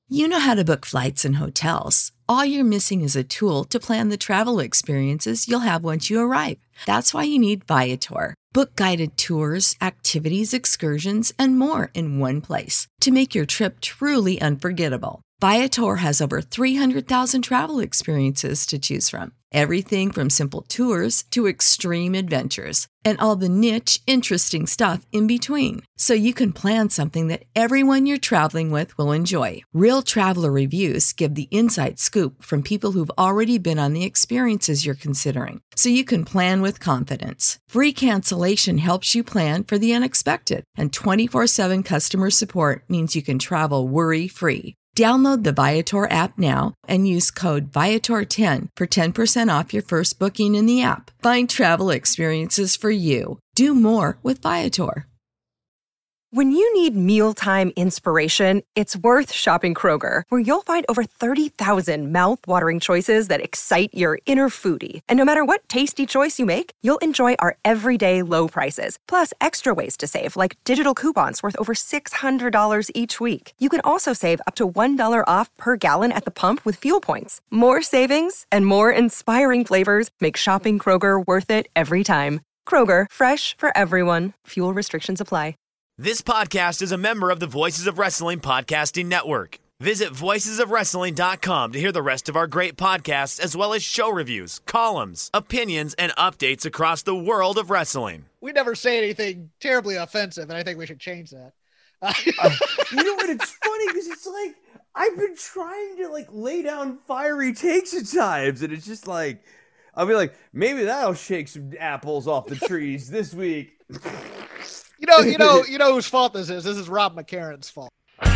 You know how to book flights and hotels. All you're missing is a tool to plan the travel experiences you'll have once you arrive. That's why you need Viator. Book guided tours, activities, excursions, and more in one place to make your trip truly unforgettable. Viator has over 300,000 travel experiences to choose from. Everything from simple tours to extreme adventures and all the niche, interesting stuff in between. So you can plan something that everyone you're traveling with will enjoy. Real traveler reviews give the inside scoop from people who've already been on the experiences you're considering. So you can plan with confidence. Free cancellation helps you plan for the unexpected. And 24/7 customer support means you can travel worry-free. Download the Viator app now and use code Viator10 for 10% off your first booking in the app. Find travel experiences for you. Do more with Viator. When you need mealtime inspiration, it's worth shopping Kroger, where you'll find over 30,000 mouth-watering choices that excite your inner foodie. And no matter what tasty choice you make, you'll enjoy our everyday low prices, plus extra ways to save, like digital coupons worth over $600 each week. You can also save up to $1 off per gallon at the pump with fuel points. More savings and more inspiring flavors make shopping Kroger worth it every time. Kroger, fresh for everyone. Fuel restrictions apply. This podcast is a member of the Voices of Wrestling Podcasting Network. Visit voicesofwrestling.com to hear the rest of our great podcasts, as well as show reviews, columns, opinions, and updates across the world of wrestling. We never say anything terribly offensive, and I think we should change that. You know what? It's funny because it's like I've been trying to lay down fiery takes at times, and it's just like I'll be like, maybe that'll shake some apples off the trees this week. You know whose fault this is. This is Rob McCarron's fault.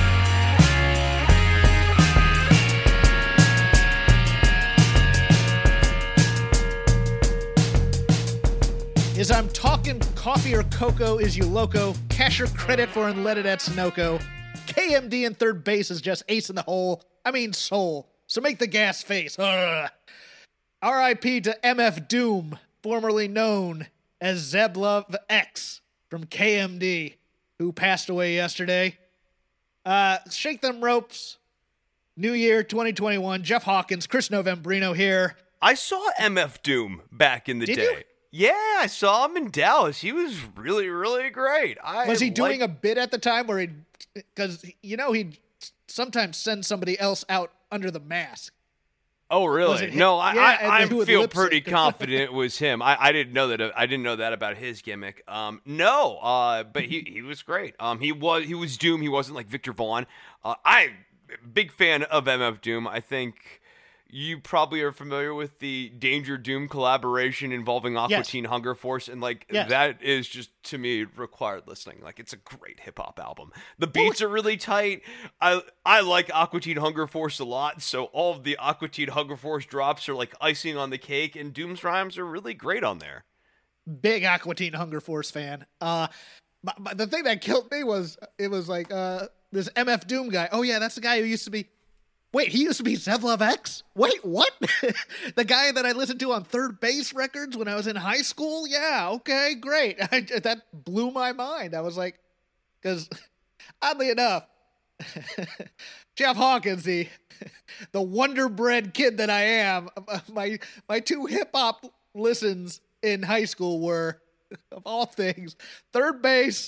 Is I'm talking coffee or cocoa is you loco. Cash your credit for unleaded at Sunoco. KMD in third base is just ace in the hole. I mean soul. So make the gas face. R.I.P. to MF Doom, formerly known as Zeb Love X from KMD, who passed away yesterday. Shake them ropes. New year 2021. Jeff Hawkins, Chris Novembrino here. I saw MF Doom back in the day. You? Yeah, I saw him in Dallas. He was really, really great. Was he doing a bit at the time where because he'd sometimes send somebody else out under the mask? Oh, really? No, I feel pretty confident it was him. I didn't know that. I didn't know that about his gimmick. But he was great. He was Doom. He wasn't like Victor Vaughn. I'm a big fan of MF Doom. I think you probably are familiar with the Danger Doom collaboration involving Aqua Teen Hunger Force, and that is just, to me, required listening. It's a great hip hop album. The beats are really tight. I like Aqua Teen Hunger Force a lot, so all of the Aqua Teen Hunger Force drops are like icing on the cake, and Doom's rhymes are really great on there. Big Aqua Teen Hunger Force fan. The thing that killed me was this MF Doom guy. Oh yeah, that's the guy who used to be. Wait, he used to be Zev Love X? Wait, what? The guy that I listened to on Third Base Records when I was in high school? Yeah, okay, great. That blew my mind. I was like, because oddly enough, Jeff Hawkins, the Wonder Bread kid that I am, my two hip-hop listens in high school were, of all things, Third Base.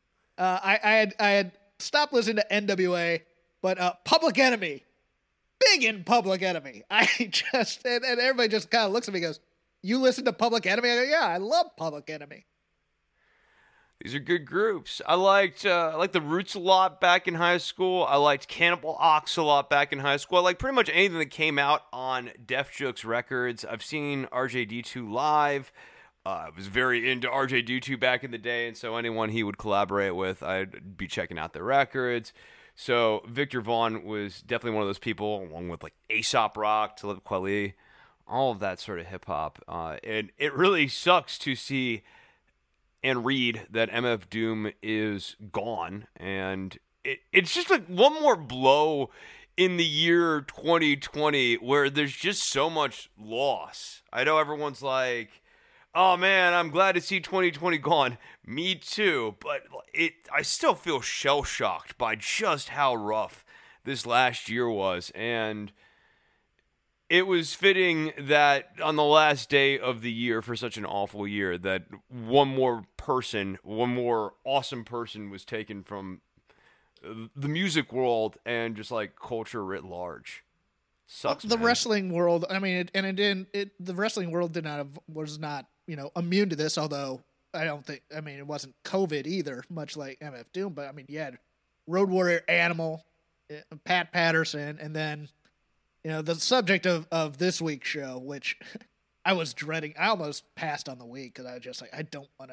I had stopped listening to NWA, but Public Enemy. Big in Public Enemy. And everybody just kind of looks at me and goes, you listen to Public Enemy? I go, yeah, I love Public Enemy. These are good groups. I liked the Roots a lot back in high school. I liked Cannibal Ox a lot back in high school. I like pretty much anything that came out on Def Jux Records. I've seen RJD2 live. I was very into RJD2 back in the day, and so anyone he would collaborate with, I'd be checking out their records. So Victor Vaughn was definitely one of those people, along with Aesop Rock, Talib Kweli, all of that sort of hip hop. And it really sucks to see and read that MF Doom is gone. And it's just one more blow in the year 2020 where there's just so much loss. I know everyone's like, oh man, I'm glad to see 2020 gone. Me too, but I still feel shell-shocked by just how rough this last year was. And it was fitting that on the last day of the year for such an awful year that one more awesome person was taken from the music world and just like culture writ large. Sucks, the man. wrestling world. I mean, the wrestling world was not immune to this. Although it wasn't COVID either, much like MF Doom. But I mean, you had Road Warrior Animal, Pat Patterson, and then the subject of this week's show, which I was dreading. I almost passed on the week because I was just like, I don't want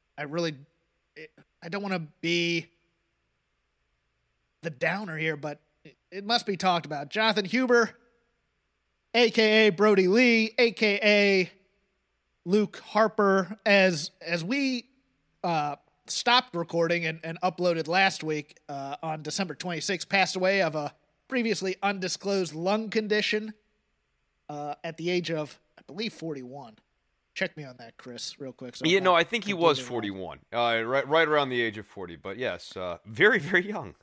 to be the downer here, but it must be talked about. Jonathan Huber, a.k.a. Brody Lee, a.k.a. Luke Harper, as we stopped recording and uploaded last week on December 26th, passed away of a previously undisclosed lung condition at the age of, I believe, 41. Check me on that, Chris, real quick. So I think he was 41, right around the age of 40. But yes, very, very young.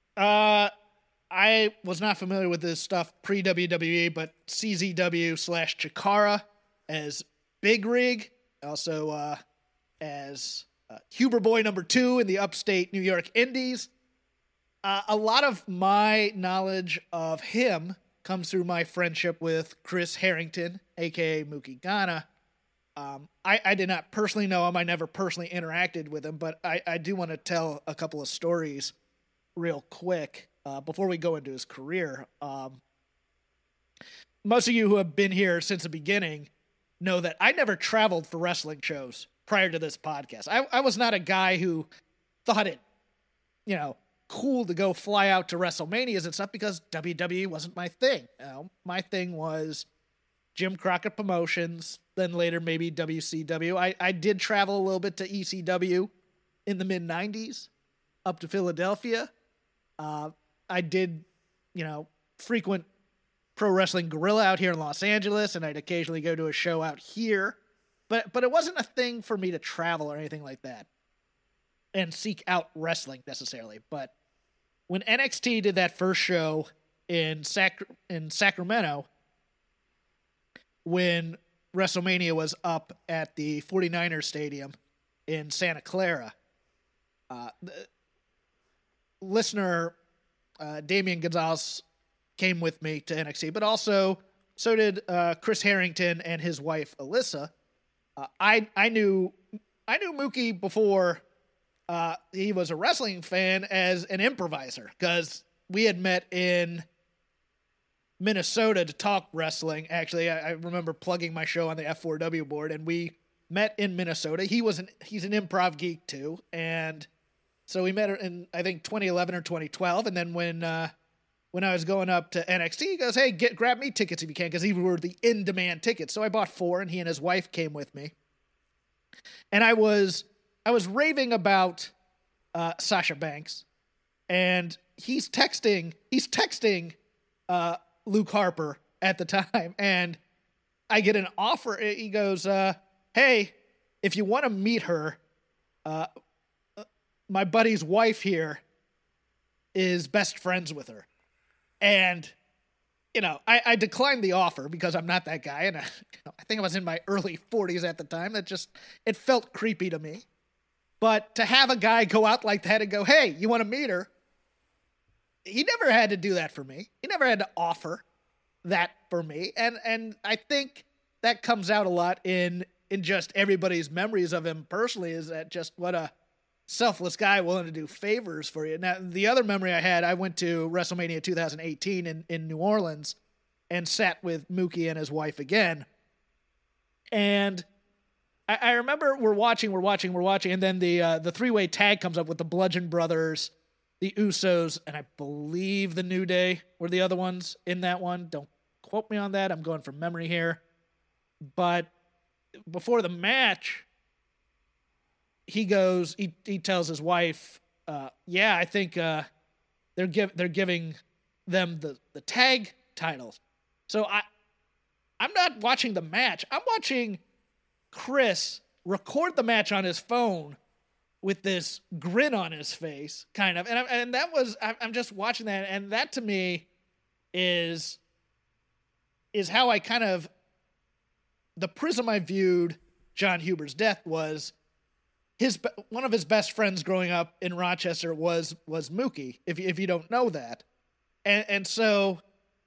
I was not familiar with this stuff pre-WWE, but CZW/Chikara as Big Rig, also as Huber Boy number 2 in the upstate New York Indies. A lot of my knowledge of him comes through my friendship with Chris Harrington, a.k.a. Mookie Ghana. I did not personally know him. I never personally interacted with him, but I do want to tell a couple of stories real quick before we go into his career. Most of you who have been here since the beginning know that I never traveled for wrestling shows prior to this podcast. I was not a guy who thought it, cool to go fly out to WrestleManias and stuff because WWE wasn't my thing. My thing was Jim Crockett Promotions, then later maybe WCW. I did travel a little bit to ECW in the mid-90s up to Philadelphia. I did, frequent Pro Wrestling Guerrilla out here in Los Angeles, and I'd occasionally go to a show out here. But it wasn't a thing for me to travel or anything like that and seek out wrestling necessarily. But when NXT did that first show in Sacramento, when WrestleMania was up at the 49ers Stadium in Santa Clara, the listener Damian Gonzalez came with me to NXT, but also so did Chris Harrington and his wife Alyssa. I knew Mookie before he was a wrestling fan as an improviser because we had met in Minnesota to talk wrestling. Actually, I remember plugging my show on the F4W board, and we met in Minnesota. He's an improv geek too, and so we met in I think 2011 or 2012. And then when I was going up to NXT, he goes, "Hey, grab me tickets if you can," because these were the in-demand tickets. So I bought 4, and he and his wife came with me. And I was raving about Sasha Banks, and he's texting Luke Harper at the time, and I get an offer. He goes, "Hey, if you want to meet her, my buddy's wife here is best friends with her." And, I declined the offer because I'm not that guy. And I think I was in my early 40s at the time. It felt creepy to me. But to have a guy go out like that and go, "Hey, you want to meet her?" He never had to do that for me. He never had to offer that for me. And I think that comes out a lot in just everybody's memories of him personally, is that just what a selfless guy willing to do favors for you. Now, the other memory I had, I went to WrestleMania 2018 in New Orleans and sat with Mookie and his wife again. And I remember we're watching, and then the three-way tag comes up with the Bludgeon Brothers, the Usos, and I believe the New Day were the other ones in that one. Don't quote me on that. I'm going from memory here. But before the match, he tells his wife, "Yeah, I think they're giving them the tag titles." So I'm not watching the match. I'm watching Chris record the match on his phone with this grin on his face, kind of. And that was, I'm just watching that, and that to me is how I kind of, the prism I viewed Jon Huber's death was one of his best friends growing up in Rochester was Mookie, if you don't know that. And so,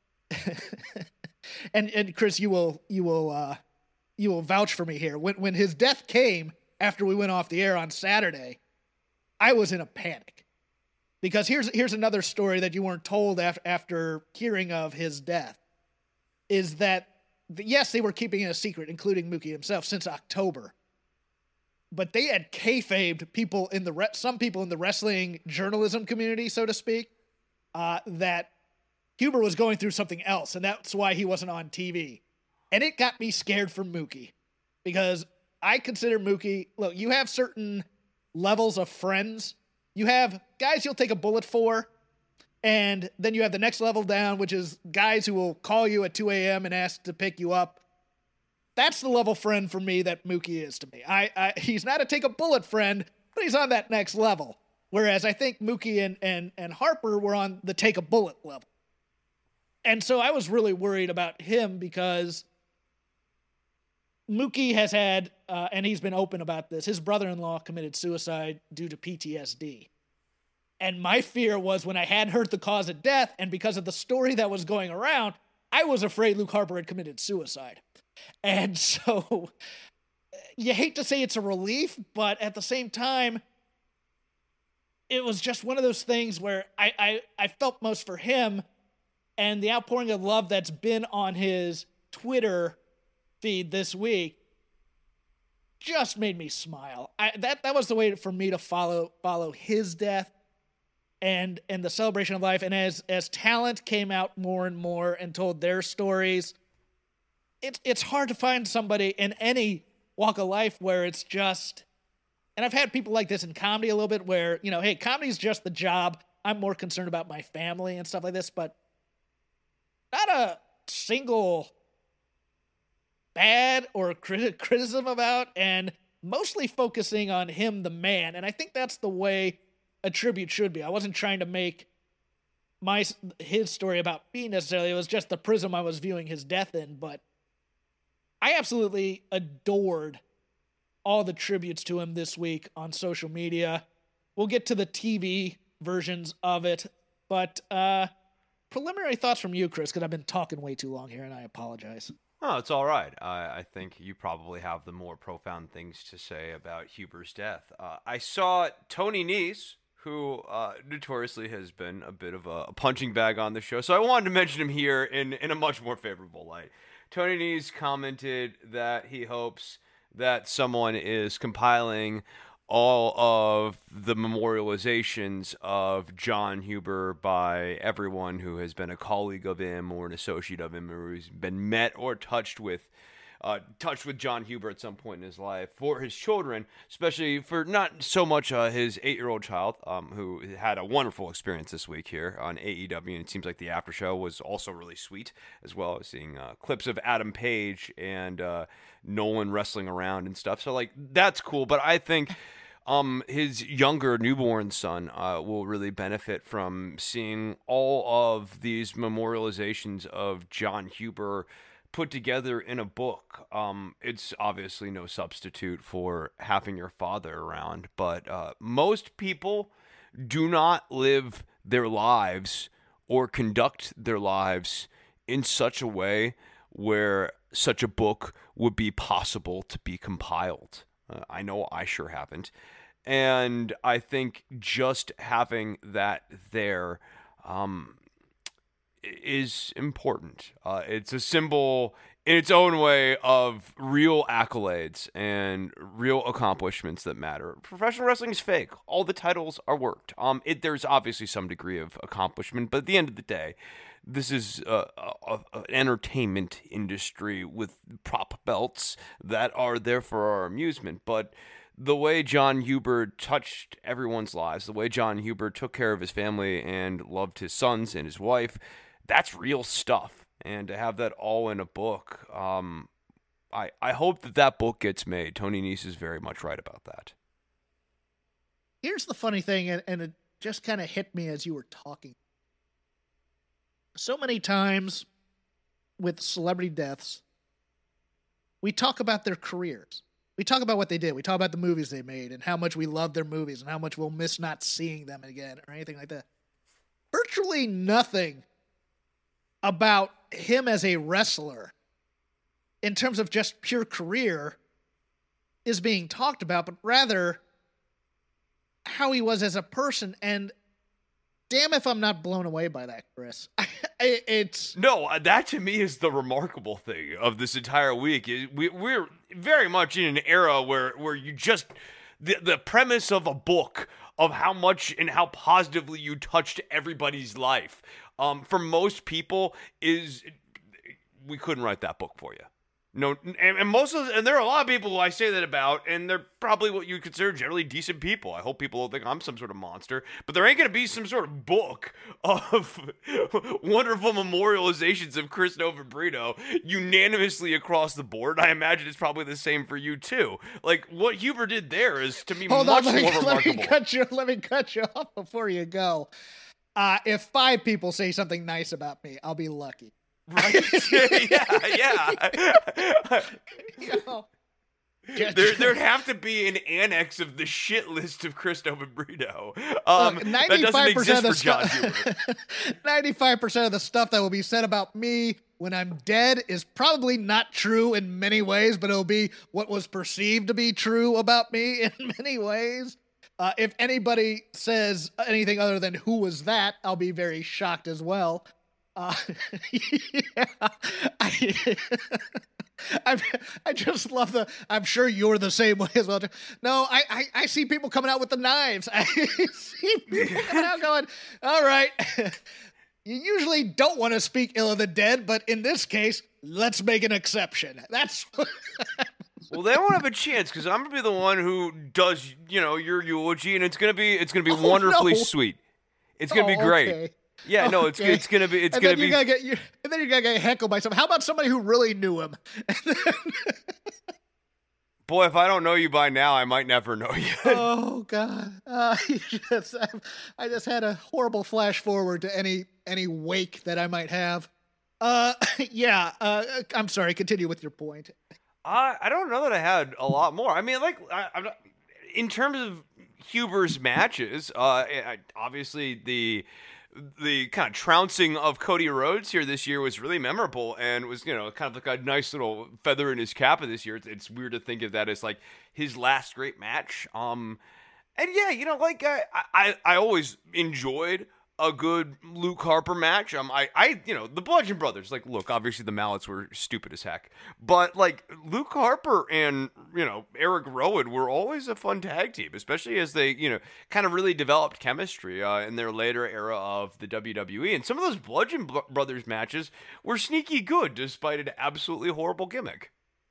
and Chris, you will vouch for me here. When his death came after we went off the air on Saturday, I was in a panic, because here's another story that you weren't told after hearing of his death, is that yes, they were keeping it a secret, including Mookie himself, since October. But they had kayfabed some people in the wrestling journalism community, so to speak, that Huber was going through something else, and that's why he wasn't on TV. And it got me scared for Mookie, because I consider Mookie, look, you have certain levels of friends. You have guys you'll take a bullet for, and then you have the next level down, which is guys who will call you at 2 a.m. and ask to pick you up. That's the level friend for me that Mookie is to me. He's not a take a bullet friend, but he's on that next level. Whereas I think Mookie and Harper were on the take a bullet level. And so I was really worried about him, because Mookie has had, and he's been open about this, his brother-in-law committed suicide due to PTSD. And my fear was, when I hadn't heard the cause of death, and because of the story that was going around, I was afraid Luke Harper had committed suicide. And so you hate to say it's a relief, but at the same time, it was just one of those things where I felt most for him, and the outpouring of love that's been on his Twitter feed this week just made me smile. That was the way for me to follow his death and the celebration of life. And as talent came out more and more and told their stories, it's hard to find somebody in any walk of life where it's just, and I've had people like this in comedy a little bit, where, hey, comedy's just the job. I'm more concerned about my family and stuff like this, but not a single bad or criticism about, and mostly focusing on him, the man. And I think that's the way a tribute should be. I wasn't trying to make his story about me necessarily. It was just the prism I was viewing his death in. But I absolutely adored all the tributes to him this week on social media. We'll get to the TV versions of it, but preliminary thoughts from you, Chris, because I've been talking way too long here, and I apologize. Oh, it's all right. I think you probably have the more profound things to say about Huber's death. I saw Tony Nese, who notoriously has been a bit of a punching bag on the show, so I wanted to mention him here in a much more favorable light. Tony Nese commented that he hopes that someone is compiling all of the memorializations of Jon Huber by everyone who has been a colleague of him or an associate of him, or who's been met or touched with Jon Huber at some point in his life, for his children, especially for not so much his 8-year-old child, who had a wonderful experience this week here on AEW, and it seems like the after show was also really sweet, as well as seeing clips of Adam Page and Nolan wrestling around and stuff. So, like, that's cool, but I think his younger newborn son will really benefit from seeing all of these memorializations of Jon Huber put together in a book. It's obviously no substitute for having your father around, but most people do not live their lives or conduct their lives in such a way where such a book would be possible to be compiled. I know I sure haven't. And I think just having that there is important. It's a symbol in its own way of real accolades and real accomplishments that matter. Professional wrestling is fake. All the titles are worked. There's obviously some degree of accomplishment, but at the end of the day, this is an entertainment industry with prop belts that are there for our amusement. But the way Jon Huber touched everyone's lives, the way Jon Huber took care of his family and loved his sons and his wife, that's real stuff. And to have that all in a book, I hope that book gets made. Tony Nese is very much right about that. here's the funny thing, and it just kind of hit me as you were talking. So many times with celebrity deaths, we talk about their careers. We talk about what they did. We talk about the movies they made and how much we love their movies and how much we'll miss not seeing them again or anything like that. Virtually nothing about him as a wrestler in terms of just pure career is being talked about, but rather how he was as a person. And damn if I'm not blown away by that, Chris. No, that to me is the remarkable thing of this entire week. We're very much in an era where you just the premise of a book of how much and how positively you touched everybody's life. For most people, is we couldn't write that book for you. No, and there are a lot of people who I say that about, and they're probably what you would consider generally decent people. I hope people don't think I'm some sort of monster, but there ain't going to be some sort of book of wonderful memorializations of Chris Novembrino unanimously across the board. I imagine it's probably the same for you too. Like what Huber did there is to me much more remarkable. Let me cut you off before you go. If 5 people say something nice about me, I'll be lucky. Right? yeah. You know, there'd have to be an annex of the shit list of Chris Novembrino. That doesn't exist for John Huber. 95% of the stuff that will be said about me when I'm dead is probably not true in many ways, but it'll be what was perceived to be true about me in many ways. If anybody says anything other than who was that, I'll be very shocked as well. Yeah, I just love I'm sure you're the same way as well. No, I see people coming out with the knives. I see people coming out going, all right, you usually don't want to speak ill of the dead, but in this case, let's make an exception. That's well, they won't have a chance because I'm gonna be the one who does, your eulogy, and it's gonna be wonderfully sweet. It's gonna be great. Okay. Yeah, no, it's gonna be. And then you're gonna get heckled by someone. How about somebody who really knew him? Boy, if I don't know you by now, I might never know you. Oh God, I just had a horrible flash forward to any wake that I might have. Yeah. I'm sorry. Continue with your point. I don't know that I had a lot more. I mean, I'm not, in terms of Huber's matches, obviously the kind of trouncing of Cody Rhodes here this year was really memorable and was, kind of like a nice little feather in his cap of this year. It's weird to think of that as like his last great match. And yeah, I always enjoyed a good Luke Harper match. The Bludgeon Brothers, look, obviously the Mallets were stupid as heck, but Luke Harper and, Eric Rowan were always a fun tag team, especially as they, kind of really developed chemistry in their later era of the WWE. And some of those Bludgeon Brothers matches were sneaky good despite an absolutely horrible gimmick.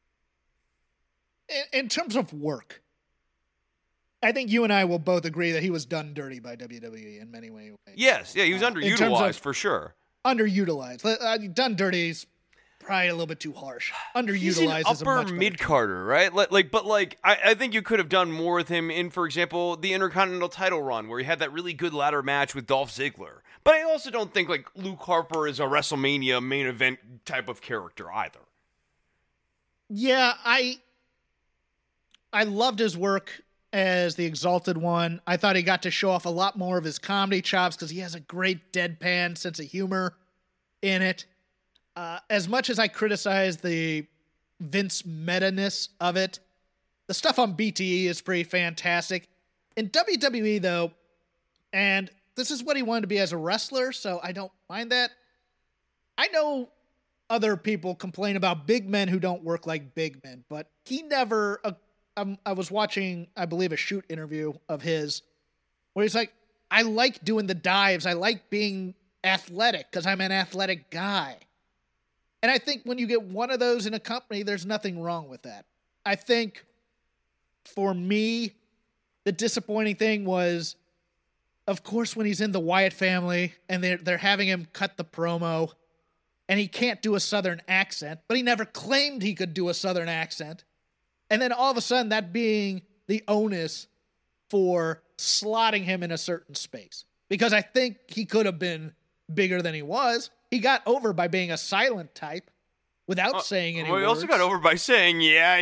In terms of work, I think you and I will both agree that he was done dirty by WWE in many ways. Yes, yeah, he was underutilized for sure. Underutilized. Done dirty is probably a little bit too harsh. Underutilized He's an is a much upper mid-carder, right? I think you could have done more with him in, for example, the Intercontinental title run where he had that really good ladder match with Dolph Ziggler. But I also don't think Luke Harper is a WrestleMania main event type of character either. Yeah, I loved his work as the Exalted One. I thought he got to show off a lot more of his comedy chops because he has a great deadpan sense of humor in it. As much as I criticize the Vince meta-ness of it, the stuff on BTE is pretty fantastic. In WWE, though, and this is what he wanted to be as a wrestler, so I don't mind that. I know other people complain about big men who don't work like big men, but he never... I was watching, I believe, a Shoot interview of his where he's like, I like doing the dives. I like being athletic because I'm an athletic guy. And I think when you get one of those in a company, there's nothing wrong with that. I think for me, the disappointing thing was, of course, when he's in the Wyatt family and they're having him cut the promo and he can't do a Southern accent, but he never claimed he could do a Southern accent. And then all of a sudden, that being the onus for slotting him in a certain space, because I think he could have been bigger than he was. He got over by being a silent type without saying any words. He also got over by saying, yeah.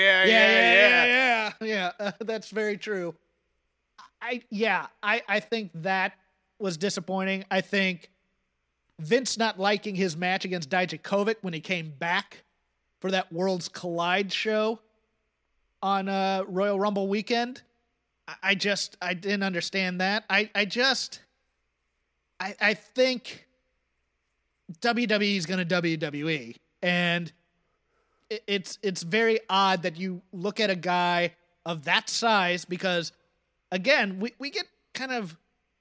That's very true. I think that was disappointing. I think Vince not liking his match against Dijakovic when he came back for that Worlds Collide show on Royal Rumble weekend. I didn't understand that. I think WWE is going to WWE, and it's very odd that you look at a guy of that size, because again, we get kind of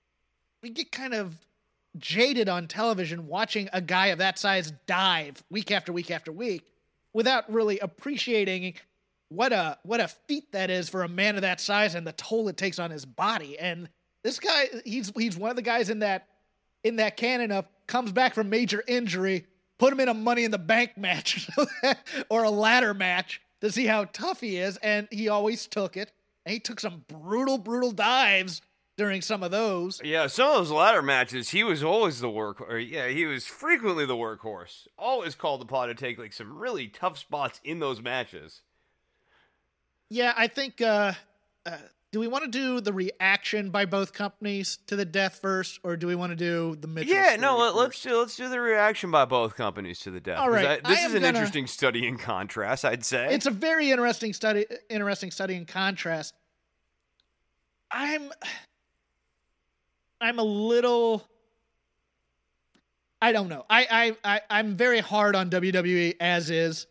jaded on television watching a guy of that size dive week after week after week without really appreciating what a feat that is for a man of that size and the toll it takes on his body. And this guy, he's one of the guys in that canon of comes back from major injury, put him in a Money in the Bank match or a ladder match to see how tough he is, and he always took it. And he took some brutal dives during some of those. Yeah, some of those ladder matches, he was always he was frequently the workhorse. Always called upon to take like some really tough spots in those matches. Yeah, I think, do we want to do the reaction by both companies to the death first, or do we want to do the Mitchell story let's do the reaction by both companies to the death. All right. This is an interesting study in contrast, I'd say. It's a very interesting study in contrast. I'm a little, I don't know. I'm very hard on WWE as is.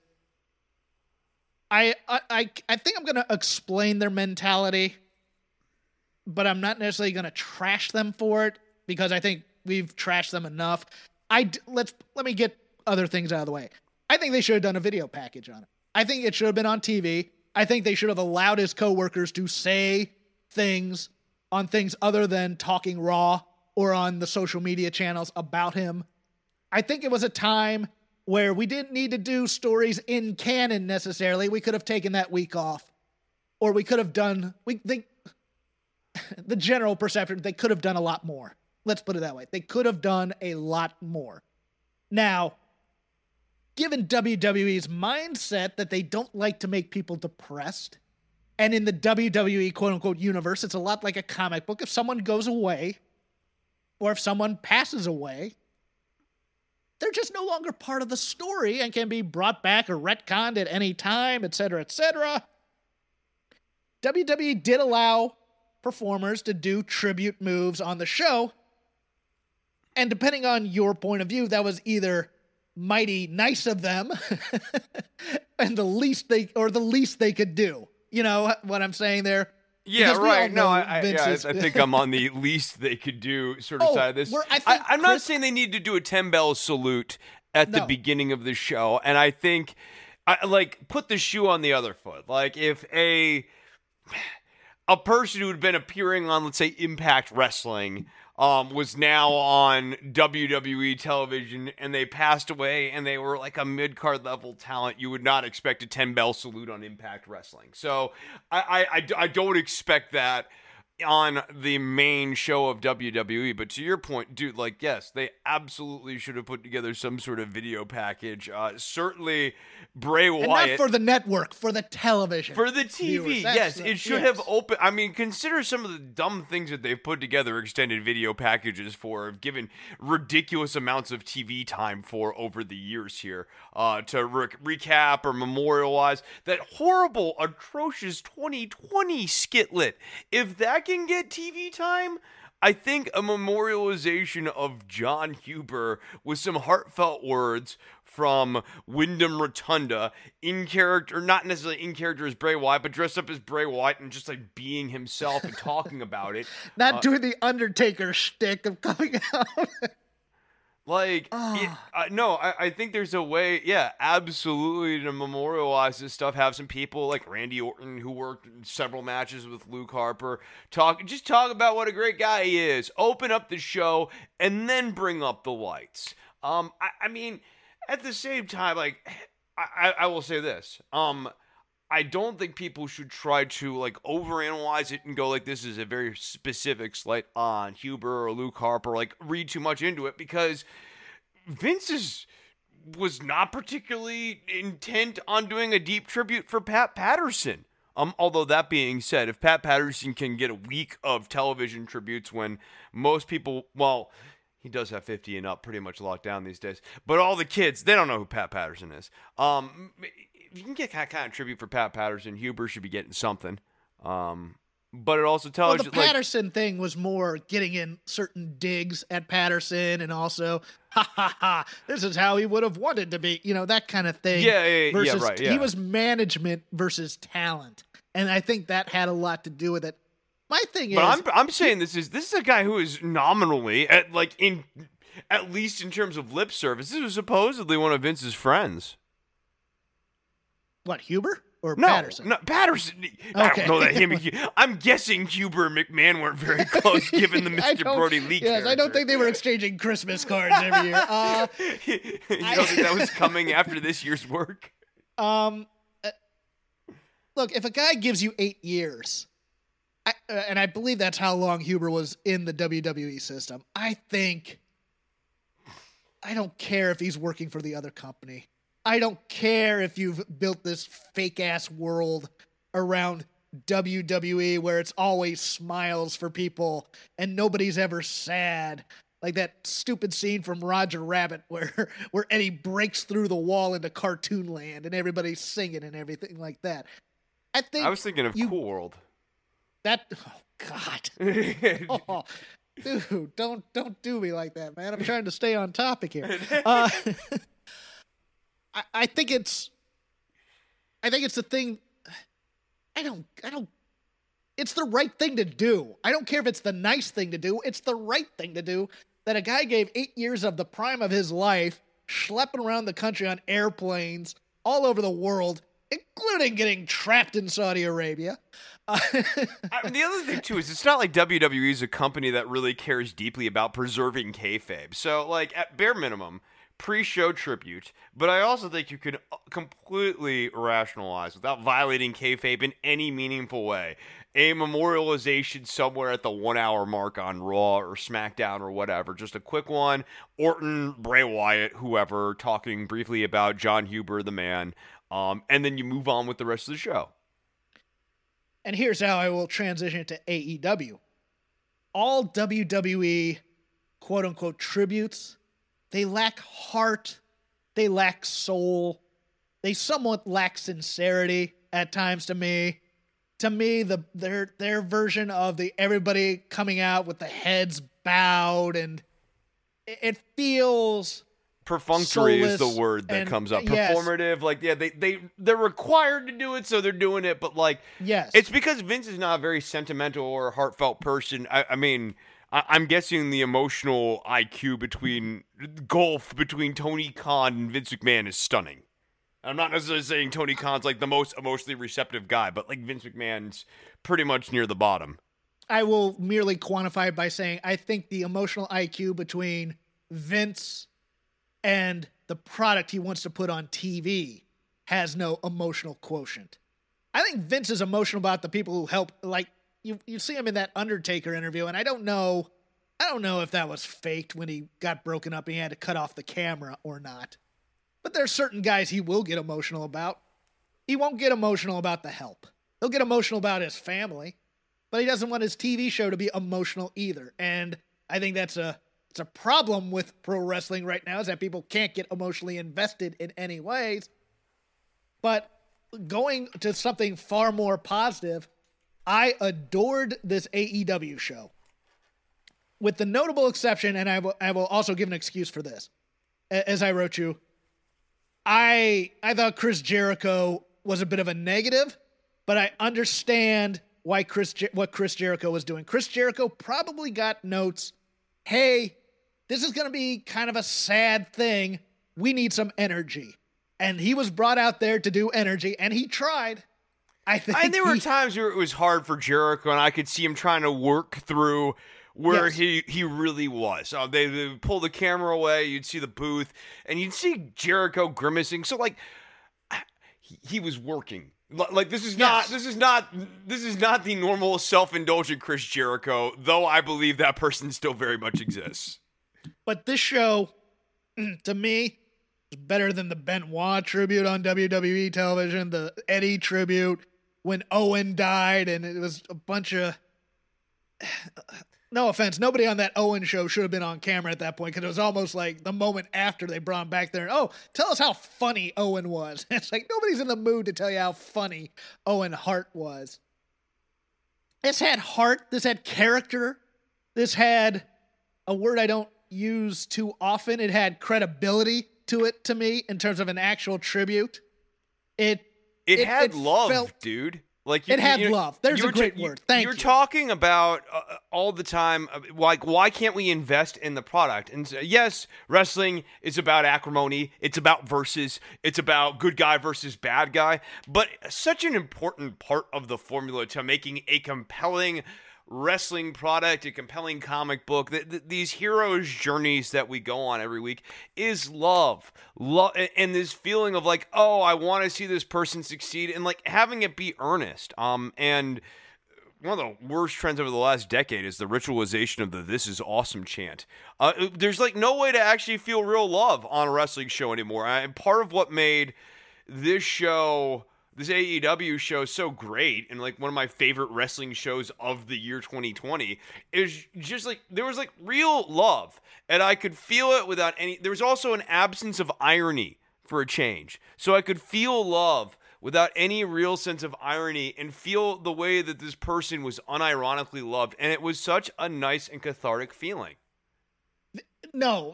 I think I'm going to explain their mentality, but I'm not necessarily going to trash them for it, because I think we've trashed them enough. Let me get other things out of the way. I think they should have done a video package on it. I think it should have been on TV. I think they should have allowed his coworkers to say things on things other than Talking Raw or on the social media channels about him. I think it was a time where we didn't need to do stories in canon necessarily. We could have taken that week off, or we could have done, the general perception, they could have done a lot more. Let's put it that way. They could have done a lot more. Now, given WWE's mindset that they don't like to make people depressed, and in the WWE quote-unquote universe, it's a lot like a comic book. If someone goes away, or if someone passes away, they're just no longer part of the story and can be brought back or retconned at any time, etc., etc. WWE did allow performers to do tribute moves on the show, and depending on your point of view, that was either mighty nice of them and the least they could do. You know what I'm saying there? Yeah, right. No, I think I'm on the least they could do sort of side of this. I'm not saying they need to do a 10-bell salute at the beginning of the show, and I think, put the shoe on the other foot. Like, if a person who had been appearing on, let's say, Impact Wrestling was now on WWE television, and they passed away, and they were like a mid-card level talent, you would not expect a 10-bell salute on Impact Wrestling. So I don't expect that on the main show of WWE. But to your point, dude, like, yes, they absolutely should have put together some sort of video package. Certainly Bray Wyatt. And not for the network, for the television. For the TV, yes. It should have opened. I mean, consider some of the dumb things that they've put together extended video packages for, have given ridiculous amounts of TV time for over the years here, to recap or memorialize that horrible, atrocious 2020 skitlet. If that can get TV time, I think a memorialization of John Huber with some heartfelt words from Wyndham Rotunda, in character, not necessarily in character as Bray Wyatt, but dressed up as Bray Wyatt and just like being himself and talking about it. Not doing the Undertaker shtick of coming out. I think there's a way, absolutely, to memorialize this stuff. Have some people like Randy Orton, who worked in several matches with Luke Harper, talk about what a great guy he is. Open up the show and then bring up the lights. I mean, at the same time, like, I will say this. I I don't think people should try to like overanalyze it and go like this is a very specific slight on Huber or Luke Harper, like read too much into it, because Vince was not particularly intent on doing a deep tribute for Pat Patterson. Although that being said, if Pat Patterson can get a week of television tributes when most people, well, he does have 50 and up pretty much locked down these days, but all the kids, they don't know who Pat Patterson is. If you can get that kind of tribute for Pat Patterson, Huber should be getting something. But it also tells you, the Patterson thing was more getting in certain digs at Patterson, and also, this is how he would have wanted to be, that kind of thing. Yeah, right. Yeah. He was management versus talent, and I think that had a lot to do with it. My thing is, I'm saying this is a guy who is nominally at least in terms of lip service, this was supposedly one of Vince's friends. What, Huber? Or Patterson? No, Patterson. Okay. I don't know that him. I'm guessing Huber and McMahon weren't very close, given the Mr. Brody Lee character. I don't think they were exchanging Christmas cards every year. You don't think that was coming after this year's work? Look, if a guy gives you 8 years, and I believe that's how long Huber was in the WWE system, I don't care if he's working for the other company. I don't care if you've built this fake-ass world around WWE where it's always smiles for people and nobody's ever sad. Like that stupid scene from Roger Rabbit where Eddie breaks through the wall into cartoon land and everybody's singing and everything like that. I was thinking of Cool World. Oh, God. Oh, dude, don't do me like that, man. I'm trying to stay on topic here. I think it's the thing. It's the right thing to do. I don't care if it's the nice thing to do. It's the right thing to do that a guy gave 8 years of the prime of his life, schlepping around the country on airplanes all over the world, including getting trapped in Saudi Arabia. The other thing, too, is it's not like WWE is a company that really cares deeply about preserving kayfabe. So, at bare minimum, pre-show tribute, but I also think you could completely rationalize, without violating kayfabe in any meaningful way, a memorialization somewhere at the 1 hour mark on Raw or SmackDown or whatever. Just a quick one. Orton, Bray Wyatt, whoever, talking briefly about John Huber, the man, and then you move on with the rest of the show. And here's how I will transition to AEW. All WWE quote-unquote tributes, they lack heart, they lack soul, they somewhat lack sincerity at times to me. To me, their version of the everybody coming out with the heads bowed, and it feels perfunctory soulless is the word that comes up. Yes. Performative, they're required to do it, so they're doing it, but yes, it's because Vince is not a very sentimental or heartfelt person. I'm guessing the emotional IQ between Tony Khan and Vince McMahon is stunning. I'm not necessarily saying Tony Khan's the most emotionally receptive guy, but Vince McMahon's pretty much near the bottom. I will merely quantify it by saying I think the emotional IQ between Vince and the product he wants to put on TV has no emotional quotient. I think Vince is emotional about the people who help, you see him in that Undertaker interview, and I don't know if that was faked when he got broken up and he had to cut off the camera or not. But there's certain guys he will get emotional about. He won't get emotional about the help. He'll get emotional about his family, but he doesn't want his TV show to be emotional either. And I think it's a problem with pro wrestling right now, is that people can't get emotionally invested in any ways. But going to something far more positive, I adored this AEW show. With the notable exception, and I will also give an excuse for this. As I wrote you, I thought Chris Jericho was a bit of a negative, but I understand what Chris Jericho was doing. Chris Jericho probably got notes, hey, this is going to be kind of a sad thing. We need some energy. And he was brought out there to do energy, and he tried. And there were times where it was hard for Jericho, and I could see him trying to work through where he really was. They pull the camera away, you'd see the booth, and you'd see Jericho grimacing. So, he was working. Like this is not the normal self-indulgent Chris Jericho, though I believe that person still very much exists. But this show, to me, is better than the Benoit tribute on WWE television, the Eddie tribute when Owen died, and it was a bunch of... No offense, nobody on that Owen show should have been on camera at that point, because it was almost like the moment after they brought him back there. Oh, tell us how funny Owen was. It's like nobody's in the mood to tell you how funny Owen Hart was. This had heart. This had character. This had a word I don't use too often. It had credibility to it, to me, in terms of an actual tribute. It had love, dude. Like it had love. There's a great word. Thank you. You're talking about all the time, like, why can't we invest in the product? And yes, wrestling is about acrimony. It's about versus. It's about good guy versus bad guy. But such an important part of the formula to making a compelling wrestling product, a compelling comic book, these heroes' journeys that we go on every week is love, and this feeling of like, oh, I want to see this person succeed, and like having it be earnest. And one of the worst trends over the last decade is the ritualization of the "This is awesome" chant. There's like no way to actually feel real love on a wrestling show anymore. And part of what made this show, this AEW show, so great, and like one of my favorite wrestling shows of the year 2020, is just like there was like real love, and I could feel it without any. There was also an absence of irony for a change, so I could feel love without any real sense of irony, and feel the way that this person was unironically loved, and it was such a nice and cathartic feeling. No,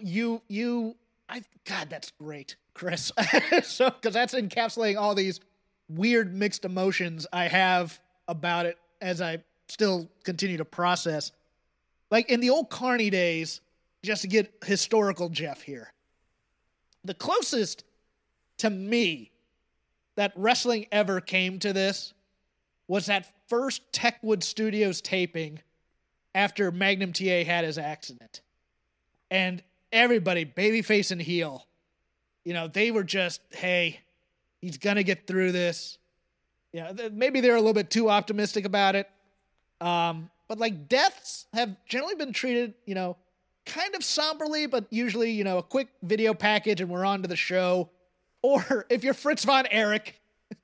God, that's great, Chris. So, because that's encapsulating all these weird mixed emotions I have about it as I still continue to process. Like in the old Carney days, just to get historical Jeff here, the closest to me that wrestling ever came to this was that first Techwood Studios taping after Magnum TA had his accident. And everybody, babyface and heel, they were just, hey, he's going to get through this. Maybe they're a little bit too optimistic about it. But like deaths have generally been treated, kind of somberly, but usually, a quick video package and we're on to the show. Or if you're Fritz von Erich,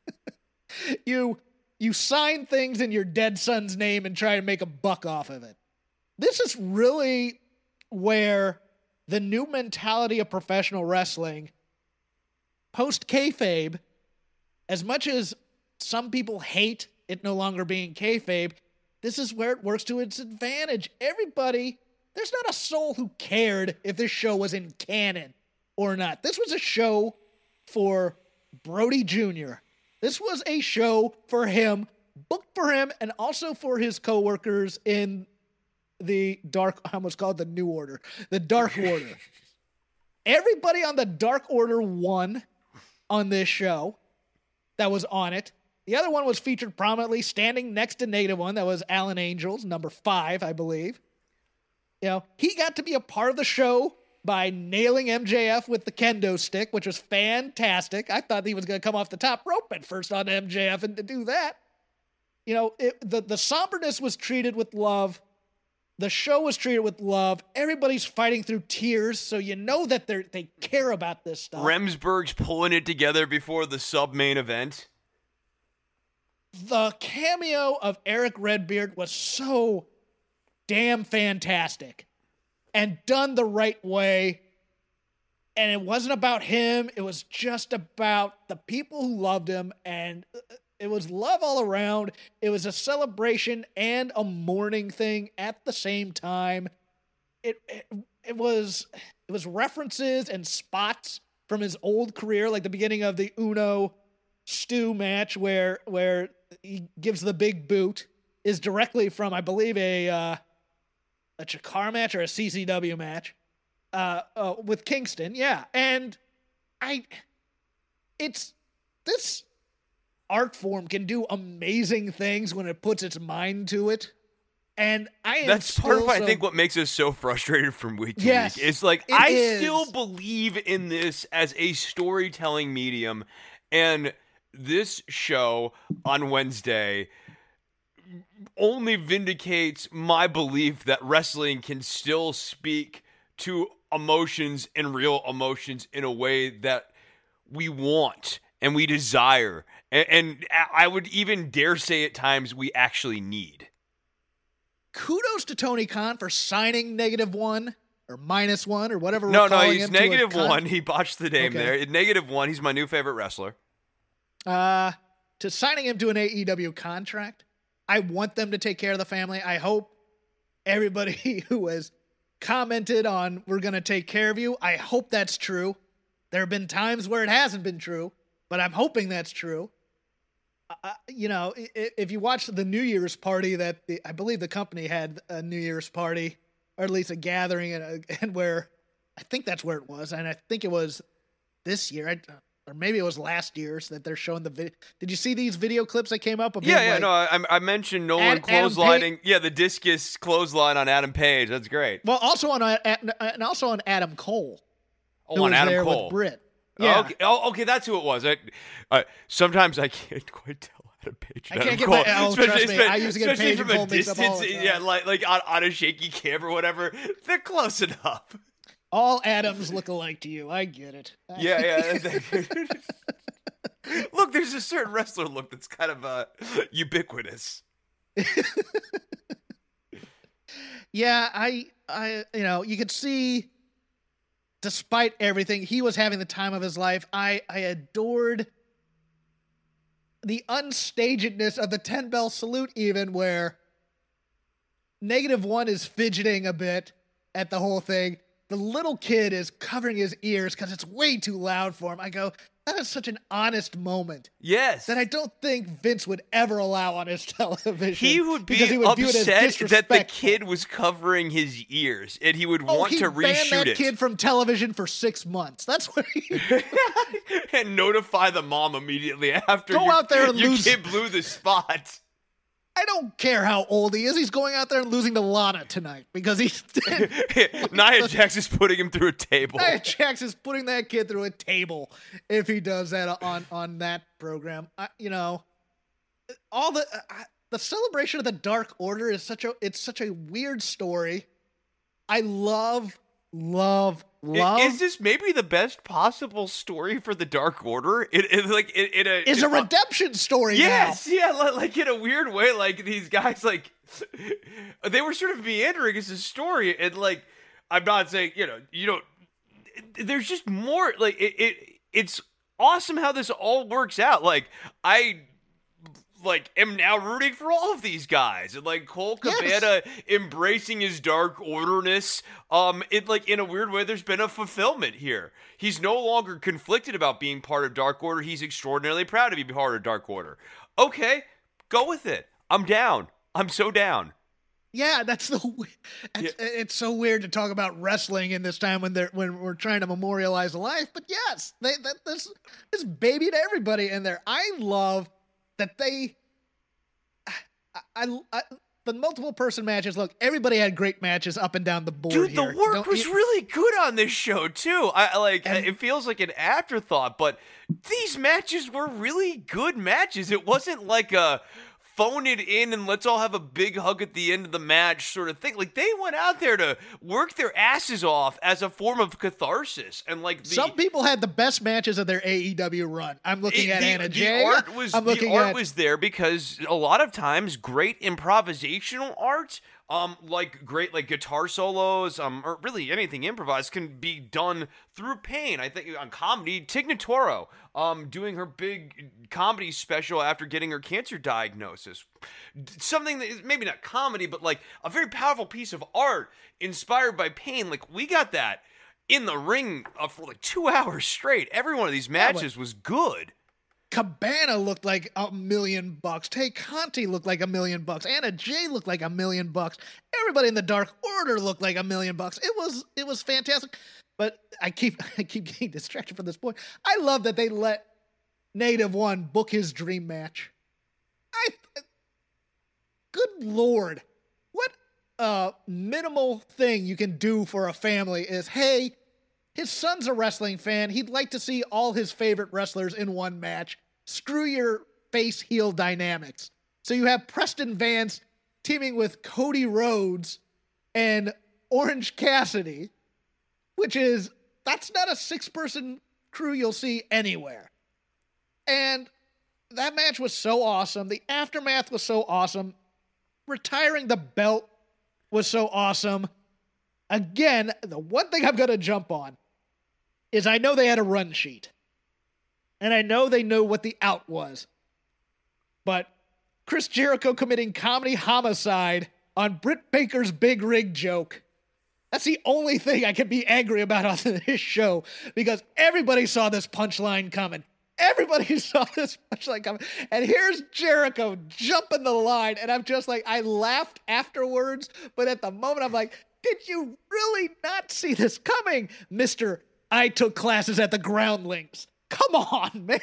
you sign things in your dead son's name and try to make a buck off of it. This is really where the new mentality of professional wrestling, post kayfabe, as much as some people hate it no longer being kayfabe, this is where it works to its advantage. Everybody, there's not a soul who cared if this show was in canon or not. This was a show for Brody Jr. This was a show for him, booked for him, and also for his coworkers in the Dark, I almost called it the New Order, the Dark Order. Everybody on the Dark Order won on this show that was on it. The other one was featured prominently, standing next to Negative One. That was Alan Angels, number 5, I believe. He got to be a part of the show by nailing MJF with the kendo stick, which was fantastic. I thought he was going to come off the top rope at first on MJF, and to do that, the somberness was treated with love. The show was treated with love. Everybody's fighting through tears, so you know that they care about this stuff. Remsburg's pulling it together before the sub-main event. The cameo of Eric Redbeard was so damn fantastic and done the right way. And it wasn't about him. It was just about the people who loved him, and it was love all around. It was a celebration and a mourning thing at the same time. It was references and spots from his old career, like the beginning of the Uno Stu match where he gives the big boot, is directly from, I believe, a Chikara match or a CCW match with Kingston. Yeah. And this art form can do amazing things when it puts its mind to it. And that's part of, I think, what makes us so frustrated from week to week. It's like, I still believe in this as a storytelling medium, and this show on Wednesday only vindicates my belief that wrestling can still speak to emotions and real emotions in a way that we want and we desire. And I would even dare say at times we actually need. Kudos to Tony Khan for signing -1 or -1 or whatever. No, he's -1. He botched the name there. -1. He's my new favorite wrestler. To signing him to an AEW contract. I want them to take care of the family. I hope everybody who has commented on "we're going to take care of you," I hope that's true. There have been times where it hasn't been true, but I'm hoping that's true. If you watch the New Year's party that I believe the company had a New Year's party, or at least a gathering, and where I think that's where it was, and I think it was this year, or maybe it was last year's that they're showing the video. Did you see these video clips that came up? I mentioned Nolan clotheslining. Yeah, the discus clothesline on Adam Page. That's great. Well, also on Adam Cole. Oh, on Adam Cole. With Britt. Yeah. Okay, that's who it was. Sometimes I can't quite tell Adam Page. I can't get my trust me. I usually get Page from and a Cole mixed up all the time. Yeah, like on a shaky cam or whatever. They're close enough. All Adams look alike to you. I get it. Yeah. Look, there's a certain wrestler look that's kind of ubiquitous. Yeah, I you could see, despite everything, he was having the time of his life. I adored the unstagedness of the 10-bell salute, even where -1 is fidgeting a bit at the whole thing. The little kid is covering his ears because it's way too loud for him. I go, that is such an honest moment. Yes. That I don't think Vince would ever allow on his television. He would be upset that the kid was covering his ears, and he would want to reshoot it. He banned that kid from television for 6 months. That's what he and notify the mom immediately after. Go out there and your lose. Kid blew the spot. I don't care how old he is. He's going out there and losing to Lana tonight because he's dead. Nia Jax is putting him through a table. Nia Jax is putting that kid through a table if he does that on that program. All the celebration of the Dark Order is such a weird story. I love. Is this maybe the best possible story for the Dark Order? It's a redemption story. Yes, now. Yeah, like in a weird way, like these guys, like they were sort of meandering as a story, and like I'm not saying you don't. There's just more. Like it's awesome how this all works out. Like I. Am now rooting for all of these guys, and like Cole Cabana embracing his Dark Orderness. In a weird way, there's been a fulfillment here. He's no longer conflicted about being part of Dark Order. He's extraordinarily proud to be part of Dark Order. Okay, go with it. I'm down. I'm so down. Yeah, it's so weird to talk about wrestling in this time when we're trying to memorialize a life. But yes, this baby to everybody in there. I love that the multiple person matches. Look, everybody had great matches up and down the board. Dude, the work was really good on this show too. It feels like an afterthought, but these matches were really good matches. It wasn't like a phone it in and let's all have a big hug at the end of the match sort of thing. Like they went out there to work their asses off as a form of catharsis. And some people had the best matches of their AEW run. I'm looking at Anna Jay. The art was there because a lot of times great improvisational art, great guitar solos, or really anything improvised can be done through pain. I think on comedy, Tig Notaro, doing her big comedy special after getting her cancer diagnosis. Something that is maybe not comedy, but like a very powerful piece of art inspired by pain. Like we got that in the ring for like 2 hours straight. Every one of these matches was good. Cabana looked like $1 million. Tay Conti looked like $1 million. Anna Jay looked like $1 million. Everybody in the Dark Order looked like $1 million. It was fantastic. But I keep getting distracted from this point. I love that they let -1 book his dream match. Good Lord, what minimal thing you can do for a family is, hey, his son's a wrestling fan. He'd like to see all his favorite wrestlers in one match. screw your face heel dynamics. So you have Preston Vance teaming with Cody Rhodes and Orange Cassidy, that's not a 6-person crew you'll see anywhere. And that match was so awesome. The aftermath was so awesome. Retiring the belt was so awesome. Again, the one thing I'm going to jump on is I know they had a run sheet. And I know they know what the out was. But Chris Jericho committing comedy homicide on Britt Baker's big rig joke. That's the only thing I can be angry about on this show, because everybody saw this punchline coming. Everybody saw this punchline coming. And here's Jericho jumping the line. And I'm just like, I laughed afterwards, but at the moment I'm like, did you really not see this coming, Mr. I took classes at the Groundlings? Come on, man.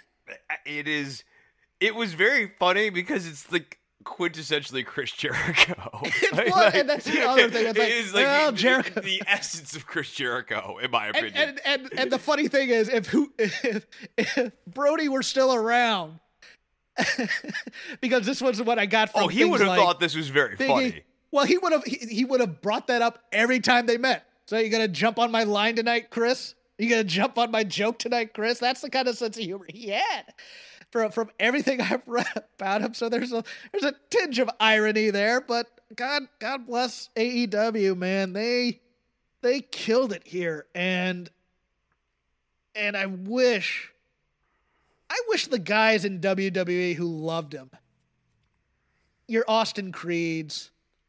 It was very funny because it's like quintessentially Chris Jericho. And that's the other thing. It's like, well, Jericho. The essence of Chris Jericho, in my opinion. And the funny thing is, if Brody were still around, because this was what I got from. Oh, he would have thought this was very funny. Well, he would have brought that up every time they met. So you gonna jump on my line tonight, Chris? You gonna jump on my joke tonight, Chris? That's the kind of sense of humor he had. From everything I've read about him, so there's a tinge of irony there, but God bless AEW, man. They killed it here, and I wish the guys in WWE who loved him, your Austin Creeds,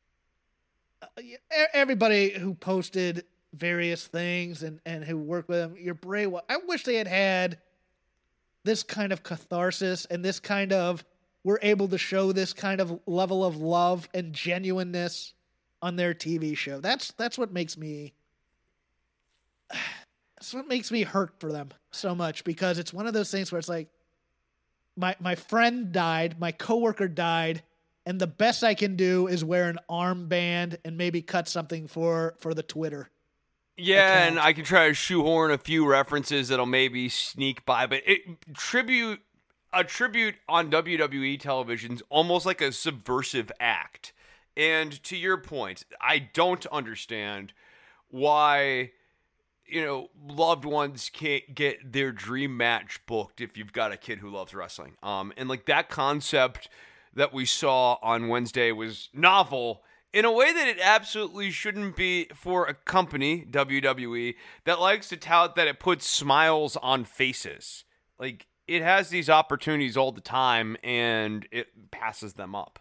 everybody who posted various things and who worked with him, your Bray Wyatt, I wish they had this kind of catharsis and this kind of, we're able to show this kind of level of love and genuineness on their TV show. That's what makes me hurt for them so much, because it's one of those things where it's like, my friend died, my coworker died, and the best I can do is wear an armband and maybe cut something for the Twitter. Yeah, and I can try to shoehorn a few references that'll maybe sneak by, but a tribute on WWE television's almost like a subversive act. And to your point, I don't understand why, loved ones can't get their dream match booked if you've got a kid who loves wrestling. And like that concept that we saw on Wednesday was novel in a way that it absolutely shouldn't be for a company, WWE, that likes to tout that it puts smiles on faces. Like, it has these opportunities all the time, and it passes them up.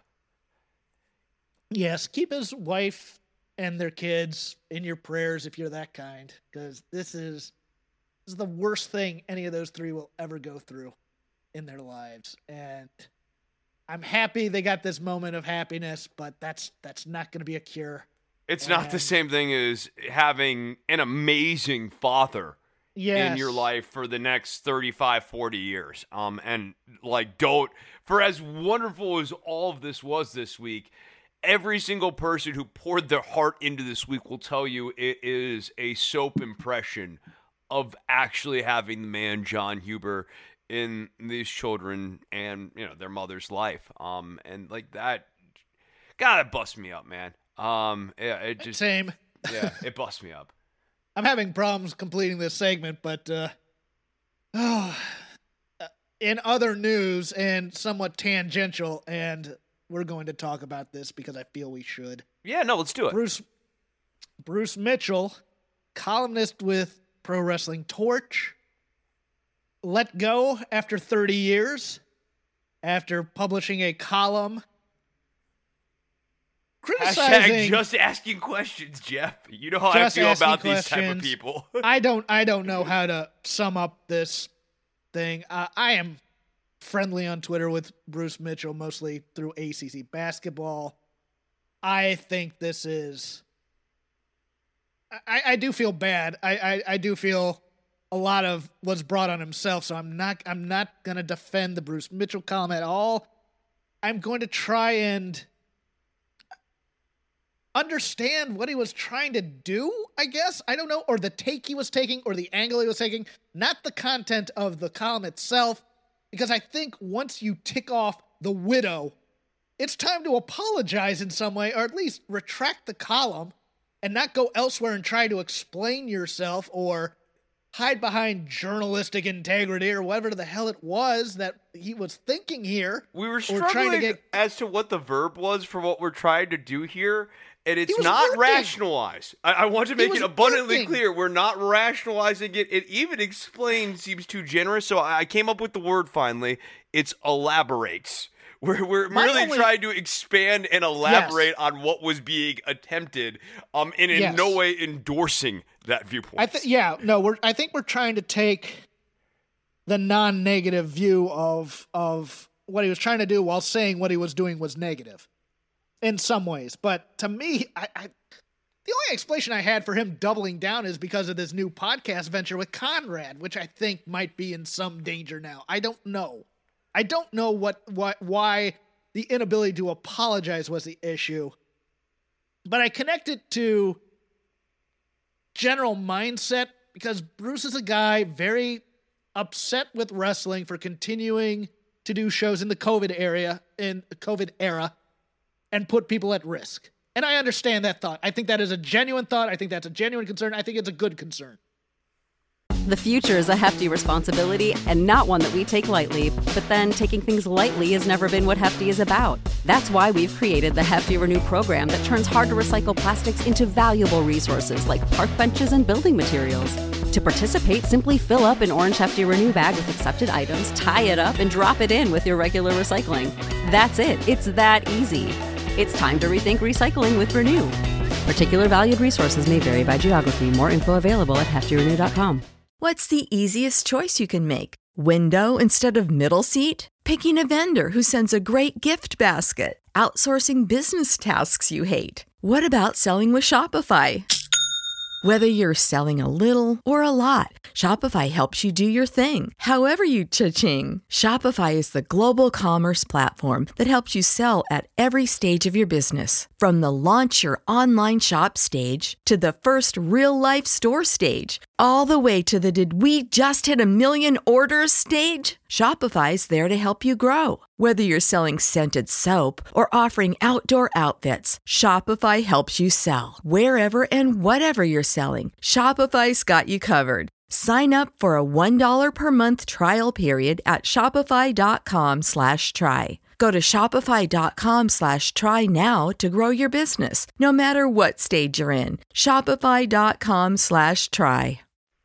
Yes, keep his wife and their kids in your prayers if you're that kind, because this is the worst thing any of those three will ever go through in their lives. And I'm happy they got this moment of happiness, but that's not going to be a cure. It's not the same thing as having an amazing father in your life for the next 35, 40 years. And like, for as wonderful as all of this was this week, every single person who poured their heart into this week will tell you it is a soap impression of actually having the man John Huber in these children and their mother's life, and like that, God, it busts me up, man. It just same. Yeah, it busts me up. I'm having problems completing this segment, but in other news and somewhat tangential, and we're going to talk about this because I feel we should. Yeah, no, let's do it. Bruce Mitchell, columnist with Pro Wrestling Torch, let go after 30 years after publishing a column criticizing. Just asking questions, Jeff. You know how I feel about these type of people. I don't know how to sum up this thing. I am friendly on Twitter with Bruce Mitchell, mostly through ACC basketball. I think this is. I do feel bad. I do feel a lot of was brought on himself, so I'm not going to defend the Bruce Mitchell column at all. I'm going to try and understand what he was trying to do, I guess. I don't know, or the take he was taking, or the angle he was taking, not the content of the column itself. because I think once you tick off the widow, it's time to apologize in some way, or at least retract the column and not go elsewhere and try to explain yourself or hide behind journalistic integrity or whatever the hell it was that he was thinking here. We were struggling as to what the verb was for what we're trying to do here, and it's not rationalized. I want to make it abundantly clear. We're not rationalizing it. It even explains seems too generous, so I came up with the word finally. It's elaborates. We're really trying to expand and elaborate on what was being attempted, and in no way endorsing that viewpoint. I think we're trying to take the non-negative view of what he was trying to do while saying what he was doing was negative in some ways. But to me, the only explanation I had for him doubling down is because of this new podcast venture with Conrad, which I think might be in some danger now. I don't know why the inability to apologize was the issue, but I connect it to general mindset because Bruce is a guy very upset with wrestling for continuing to do shows in the COVID era and put people at risk. And I understand that thought. I think that is a genuine thought. I think that's a genuine concern. I think it's a good concern. The future is a hefty responsibility and not one that we take lightly. But then taking things lightly has never been what Hefty is about. That's why we've created the Hefty Renew program that turns hard-to-recycle plastics into valuable resources like park benches and building materials. To participate, simply fill up an orange Hefty Renew bag with accepted items, tie it up, and drop it in with your regular recycling. That's it. It's that easy. It's time to rethink recycling with Renew. Particular valued resources may vary by geography. More info available at heftyrenew.com. What's the easiest choice you can make? Window instead of middle seat? Picking a vendor who sends a great gift basket? Outsourcing business tasks you hate? What about selling with Shopify? Whether you're selling a little or a lot, Shopify helps you do your thing, however you cha-ching. Shopify is the global commerce platform that helps you sell at every stage of your business. From the launch your online shop stage to the first real-life store stage, all the way to the did we just hit 1 million orders stage. Shopify's there to help you grow. Whether you're selling scented soap or offering outdoor outfits, Shopify helps you sell. Wherever and whatever you're selling, Shopify's got you covered. Sign up for a $1 per month trial period at shopify.com/try. Go to shopify.com/try now to grow your business, no matter what stage you're in. Shopify.com/try.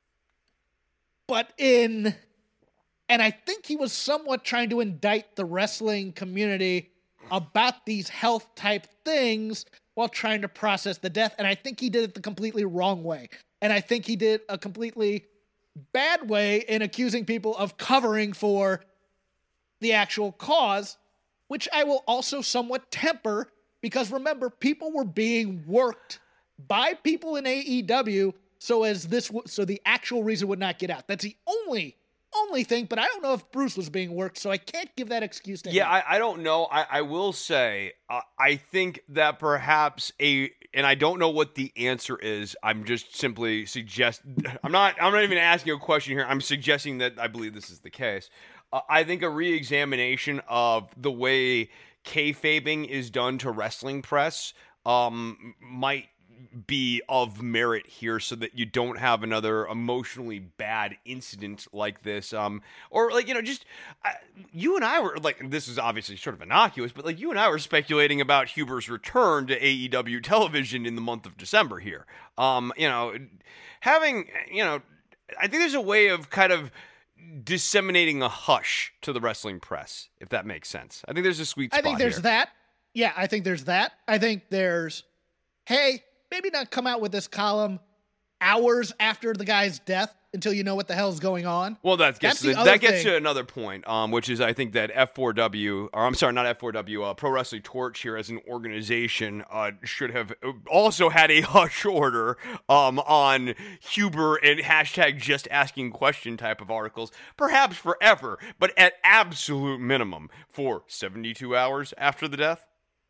And I think he was somewhat trying to indict the wrestling community about these health type things while trying to process the death. And I think he did it the completely wrong way. And I think he did a completely bad way in accusing people of covering for the actual cause, which I will also somewhat temper because remember, people were being worked by people in AEW so the actual reason would not get out. That's the only thing, but I don't know if Bruce was being worked, so I can't give that excuse to him. Yeah, I don't know. I will say, I think that perhaps and I don't know what the answer is. I'm just simply I'm not even asking a question here. I'm suggesting that I believe this is the case. I think a re-examination of the way kayfabing is done to wrestling press might be of merit here so that you don't have another emotionally bad incident like this. Or like, you and I were like, this is obviously sort of innocuous, but like you and I were speculating about Huber's return to AEW television in the month of December here. I think there's a way of kind of disseminating a hush to the wrestling press, if that makes sense. I think there's a sweet spot I think there's here. that. Yeah, I think there's that. I think there's, hey, maybe not come out with this column hours after the guy's death until you know what the hell's going on. Well, that gets to another point, which is I think that Pro Wrestling Torch here as an organization should have also had a hush order on Huber and hashtag just asking question type of articles, perhaps forever, but at absolute minimum for 72 hours after the death.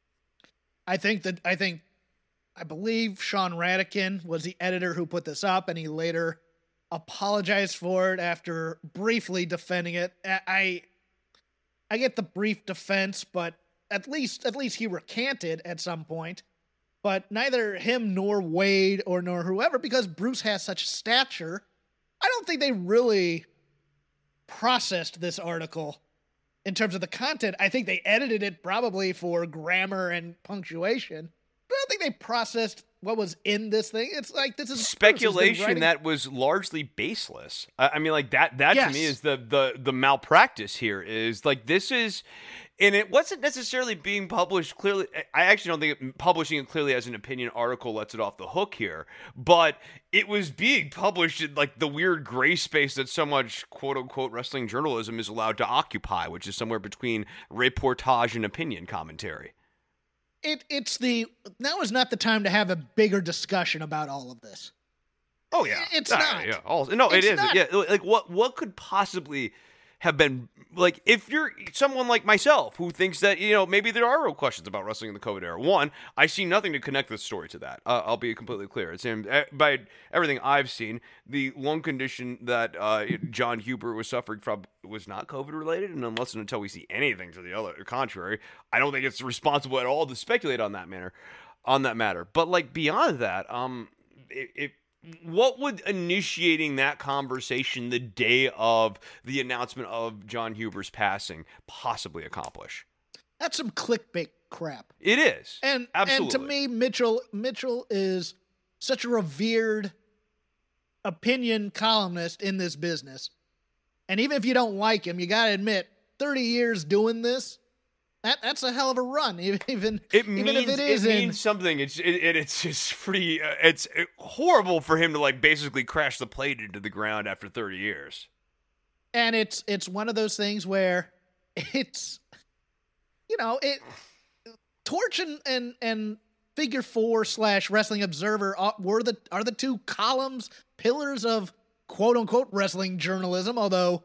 I believe Sean Radican was the editor who put this up, and he later apologized for it after briefly defending it. I get the brief defense, but at least he recanted at some point. But neither him nor Wade nor whoever, because Bruce has such stature, I don't think they really processed this article in terms of the content. I think they edited it probably for grammar and punctuation, but I don't think they processed what was in this thing. It's like, this is speculation that was largely baseless. I mean, like that yes. To me is the malpractice here. Is like, this is, and it wasn't necessarily being published clearly. I actually don't think publishing it clearly as an opinion article lets it off the hook here, but it was being published in like the weird gray space that so much quote unquote wrestling journalism is allowed to occupy, which is somewhere between reportage and opinion commentary. Now is not the time to have a bigger discussion about all of this. Oh yeah, it's not. Yeah, no, it's it isn't. not. Yeah, like what could possibly have been, like, if you're someone like myself who thinks that, you know, maybe there are real questions about wrestling in the COVID era. One, I see nothing to connect this story to that. I'll be completely clear. It's by everything I've seen, the lung condition that John Huber was suffering from was not COVID related, and unless and until we see anything to the contrary, I don't think it's responsible at all to speculate on that matter. But like beyond that, what would initiating that conversation the day of the announcement of John Huber's passing possibly accomplish? That's some clickbait crap. It is. And absolutely. And to me, Mitchell is such a revered opinion columnist in this business. And even if you don't like him, you got to admit, 30 years doing this, that's a hell of a run. Even if it means something. It's just pretty. It's horrible for him to like basically crash the plate into the ground after 30 years. And it's one of those things where it's, you know, Torch and Figure 4 / Wrestling Observer are the two pillars of quote unquote wrestling journalism. Although,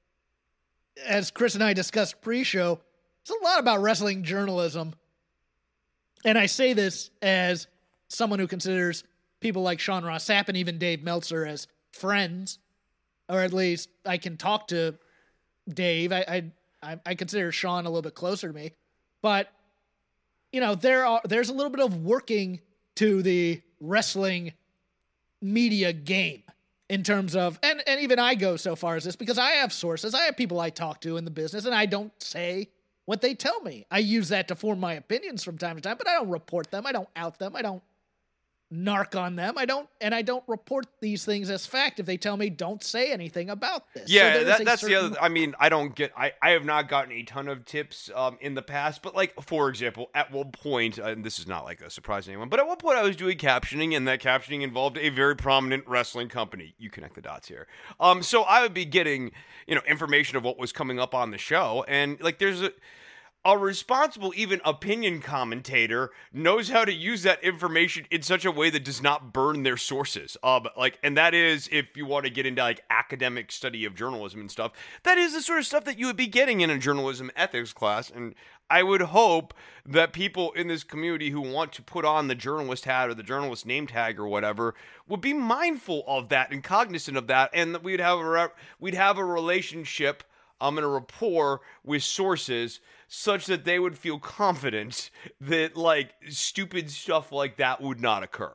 as Chris and I discussed pre-show, there's a lot about wrestling journalism, and I say this as someone who considers people like Sean Ross Sapp and even Dave Meltzer as friends, or at least I can talk to Dave. I consider Sean a little bit closer to me, but you know, there's a little bit of working to the wrestling media game in terms of, and even I go so far as this because I have sources, I have people I talk to in the business, and I don't say what they tell me. I use that to form my opinions from time to time, but I don't report them. I don't out them. I don't narc on them. I don't report these things as fact if they tell me don't say anything about this. Yeah, so that's the other. I mean, I have not gotten a ton of tips in the past, but like, for example, at one point, and this is not like a surprise to anyone, but at one point I was doing captioning, and that captioning involved a very prominent wrestling company. You connect the dots here. So I would be getting, you know, information of what was coming up on the show, and like there's a responsible, even opinion commentator knows how to use that information in such a way that does not burn their sources. And that is, if you want to get into like academic study of journalism and stuff, that is the sort of stuff that you would be getting in a journalism ethics class. And I would hope that people in this community who want to put on the journalist hat or the journalist name tag or whatever would be mindful of that and cognizant of that, and that we'd have a relationship, a rapport with sources, such that they would feel confident that like stupid stuff like that would not occur.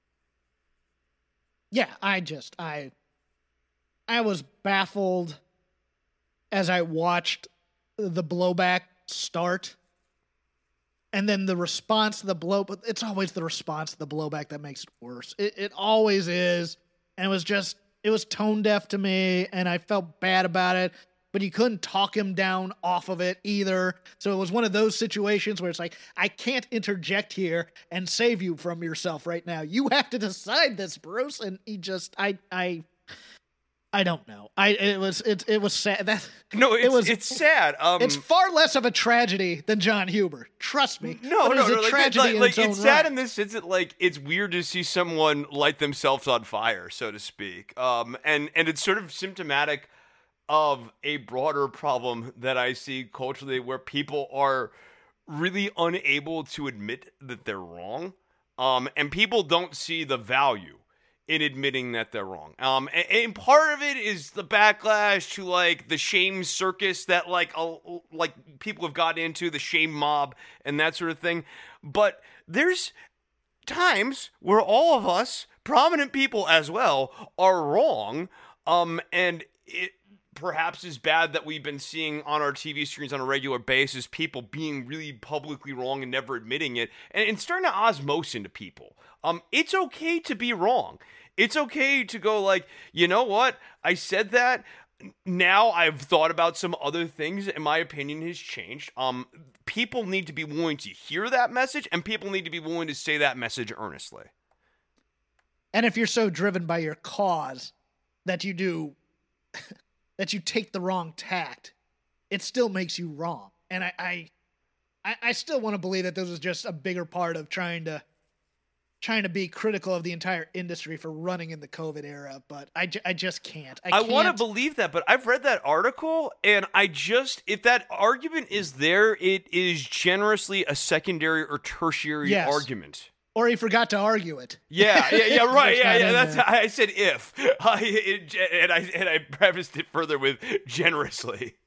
Yeah, I was baffled as I watched the blowback start, and then the response to the but it's always the response to the blowback that makes it worse. It always is, and it was tone deaf to me, and I felt bad about it. But you couldn't talk him down off of it either. So it was one of those situations where it's like, I can't interject here and save you from yourself right now. You have to decide this, Bruce. And he just, I don't know. It was sad. It's sad. It's far less of a tragedy than John Huber. Trust me. No. It's tragedy like, in its it's own sad right. in the sense that like it's weird to see someone light themselves on fire, so to speak. And it's sort of symptomatic of a broader problem that I see culturally, where people are really unable to admit that they're wrong. And people don't see the value in admitting that they're wrong. And part of it is the backlash to like the shame circus that like people have gotten into, the shame mob and that sort of thing. But there's times where all of us, prominent people as well, are wrong. And it perhaps is bad that we've been seeing on our TV screens on a regular basis people being really publicly wrong and never admitting it, and starting to osmose into people. It's okay to be wrong. It's okay to go like, you know what? I said that. Now I've thought about some other things and my opinion has changed. People need to be willing to hear that message, and people need to be willing to say that message earnestly. And if you're so driven by your cause that you do, that you take the wrong tact, it still makes you wrong. And I still want to believe that this is just a bigger part of trying to be critical of the entire industry for running in the COVID era, but I just can't. I want to believe that, but I've read that article, and if that argument is there, it is generously a secondary or tertiary argument. Or he forgot to argue it. Yeah, right. Yeah. That's I said if, and I prefaced it further with generously.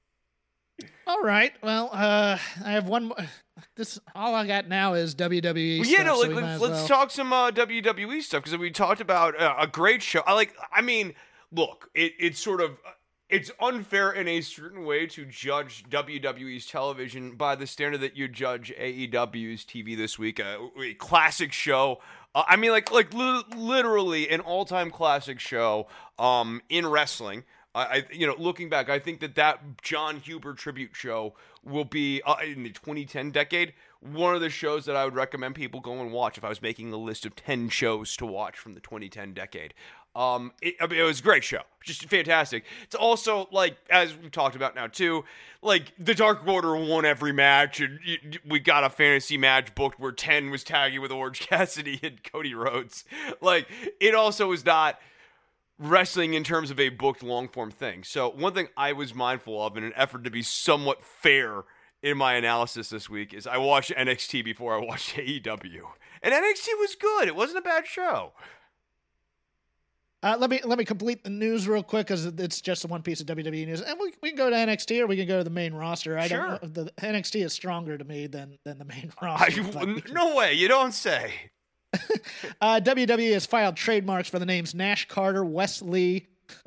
All right. Well, I have one more. All I got now is WWE stuff. Yeah, no, let's talk some WWE stuff, because we talked about a great show. Look, it's sort of. It's unfair in a certain way to judge WWE's television by the standard that you judge AEW's TV this week. A classic show. Literally an all-time classic show in wrestling. Looking back, I think that John Huber tribute show will be in the 2010 decade one of the shows that I would recommend people go and watch if I was making a list of 10 shows to watch from the 2010 decade. It was a great show, just fantastic. It's also, like, as we've talked about now too, like, the Dark Order won every match, and we got a fantasy match booked where 10 was tagging with Orange Cassidy and Cody Rhodes. Like, it also was not wrestling in terms of a booked long-form thing. So one thing I was mindful of in an effort to be somewhat fair in my analysis this week is I watched NXT before I watched AEW. And NXT was good. It wasn't a bad show. Let me complete the news real quick, because it's just the one piece of WWE news, and we can go to NXT or we can go to the main roster. I don't know. The NXT is stronger to me than the main roster. No way, you don't say. WWE has filed trademarks for the names Nash Carter, Wesley.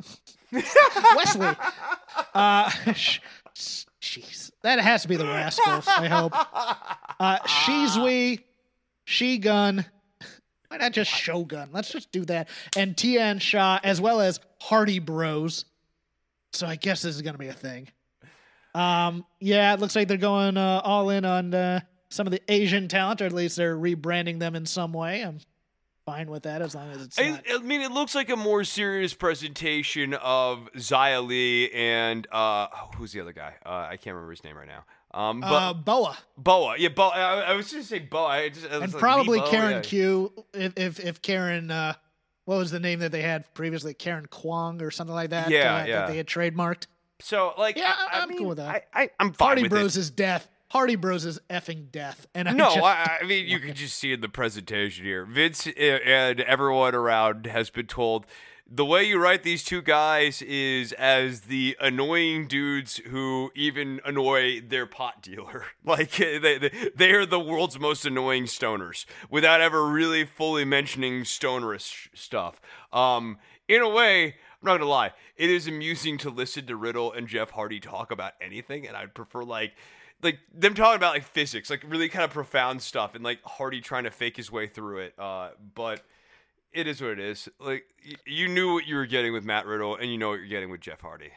Jeez, that has to be the Rascals. I hope. Shizui, She-Gun. Why not just Shogun? Let's just do that. And Tian Sha, as well as Hardy Bros. So I guess this is going to be a thing. It looks like they're going all in on some of the Asian talent, or at least they're rebranding them in some way. I'm fine with that, as long as it's not. I mean, it looks like a more serious presentation of Xia Li and who's the other guy? I can't remember his name right now. Boa. Yeah, Boa. I was just saying Boa. And probably Karen Q. If Karen, what was the name that they had previously? Karen Kwong or something like that. That they had trademarked. So, like, I'm cool with that. I'm fine Hardy with Bros it. is death. Hardy Bros is effing death. And I mean, you can just see in the presentation here, Vince and everyone around has been told, the way you write these two guys is as the annoying dudes who even annoy their pot dealer. Like, they are the world's most annoying stoners without ever really fully mentioning stonerish stuff. In a way, I'm not gonna lie, it is amusing to listen to Riddle and Jeff Hardy talk about anything, and I'd prefer like them talking about like physics, like really kind of profound stuff, and like Hardy trying to fake his way through it. But it is what it is. Like, you knew what you were getting with Matt Riddle, and you know what you're getting with Jeff Hardy.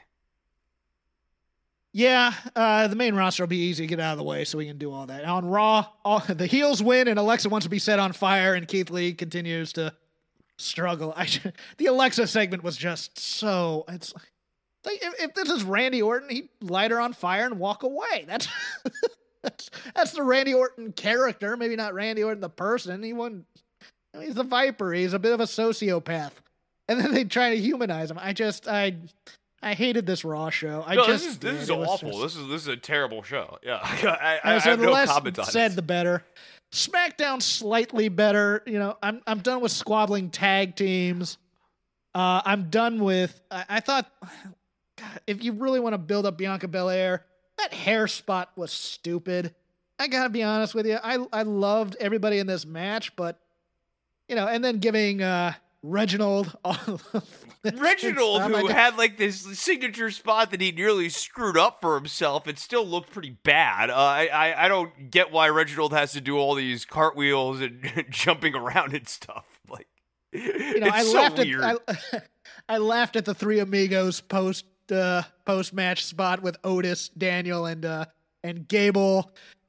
Yeah, the main roster will be easy to get out of the way, so we can do all that. On Raw, the heels win, and Alexa wants to be set on fire, and Keith Lee continues to struggle. The Alexa segment was just so... It's like, if this is Randy Orton, he'd light her on fire and walk away. That's the Randy Orton character. Maybe not Randy Orton the person. He's the Viper. He's a bit of a sociopath. And then they try to humanize him. I I hated this Raw show. This is awful. This is a terrible show. Yeah, I so have the no less comment on said, it. the better. SmackDown slightly better. You know, I'm done with squabbling tag teams. I'm done with. I thought, God, if you really want to build up Bianca Belair, that hair spot was stupid. I gotta be honest with you. I loved everybody in this match, but you know, and then giving Reginald. Reginald, who had like this signature spot that he nearly screwed up for himself, it still looked pretty bad. I don't get why Reginald has to do all these cartwheels and jumping around and stuff. Like, you know, it's weird. I laughed at the Three Amigos post match spot with Otis, Daniel, and Gable.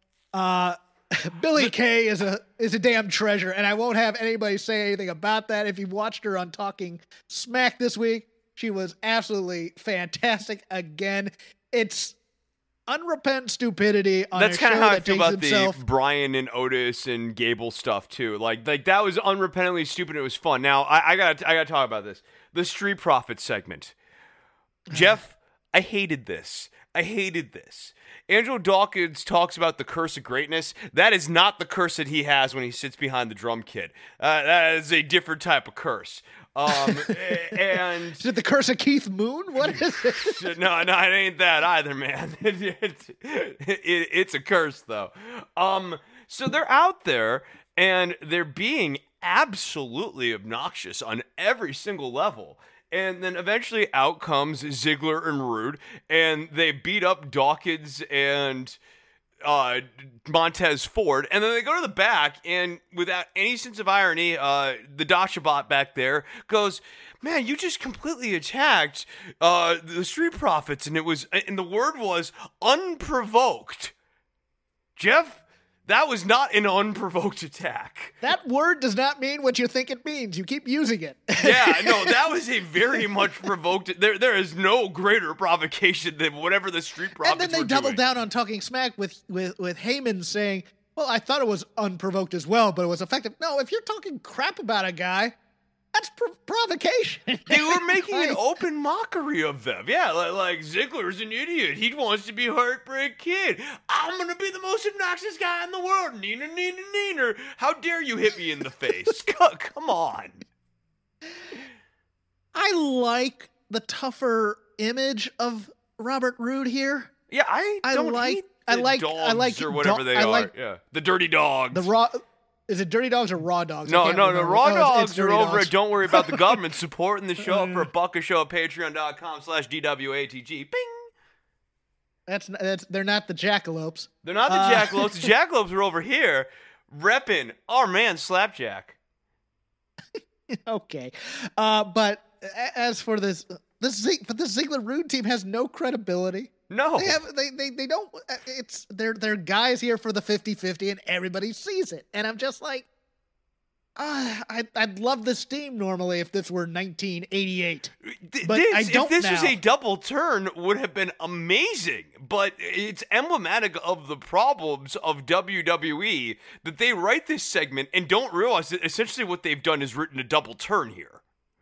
Billie Kay is a damn treasure, and I won't have anybody say anything about that. If you watched her on Talking Smack this week, she was absolutely fantastic again. It's unrepentant stupidity on That's a show kind of how I that feel takes about himself. the Brian and Otis and Gable stuff too. Like that was unrepentantly stupid. It was fun. Now I gotta talk about this. The Street Profits segment. Jeff, I hated this. Angelo Dawkins talks about the curse of greatness. That is not the curse that he has when he sits behind the drum kit. That is a different type of curse. And Is it the curse of Keith Moon? What is it? No, it ain't that either, man. It's a curse, though. So they're out there, and they're being absolutely obnoxious on every single level. And then eventually out comes Ziggler and Rude, and they beat up Dawkins and Montez Ford. And then they go to the back, and without any sense of irony, the Dasha bot back there goes, "Man, you just completely attacked the Street Profits," and the word was unprovoked. Jeff, that was not an unprovoked attack. That word does not mean what you think it means. You keep using it. Yeah, no, that was a very much provoked. There is no greater provocation than whatever the Street Profits And then they were doubled doing. down on Talking Smack with Heyman saying, well, I thought it was unprovoked as well, but it was effective. No, if you're talking crap about a guy, that's provocation. They were making an open mockery of them. Yeah, like Ziggler's an idiot. He wants to be Heartbreak Kid. I'm going to be the most obnoxious guy in the world. Neener, neener, neener. How dare you hit me in the face? Come on. I like the tougher image of Robert Roode here. Yeah, I don't hate the dogs or whatever they are. Yeah, the dirty dogs. Is it Dirty Dogs or Raw Dogs? No, Raw Dogs are over Dogs. it. Don't worry about the government supporting the show for $1 a show at patreon.com/DWATG. Bing! They're not the Jackalopes. They're not the Jackalopes. The Jackalopes are over here repping our man Slapjack. Okay. But as for the Ziggler Rude team has no credibility. No. They don't. They're guys here for the 50-50 and everybody sees it. And I'm just like, I'd love this team normally if this were 1988. But I don't if this now. was a double turn, would have been amazing. But it's emblematic of the problems of WWE that they write this segment and don't realize that essentially what they've done is written a double turn here.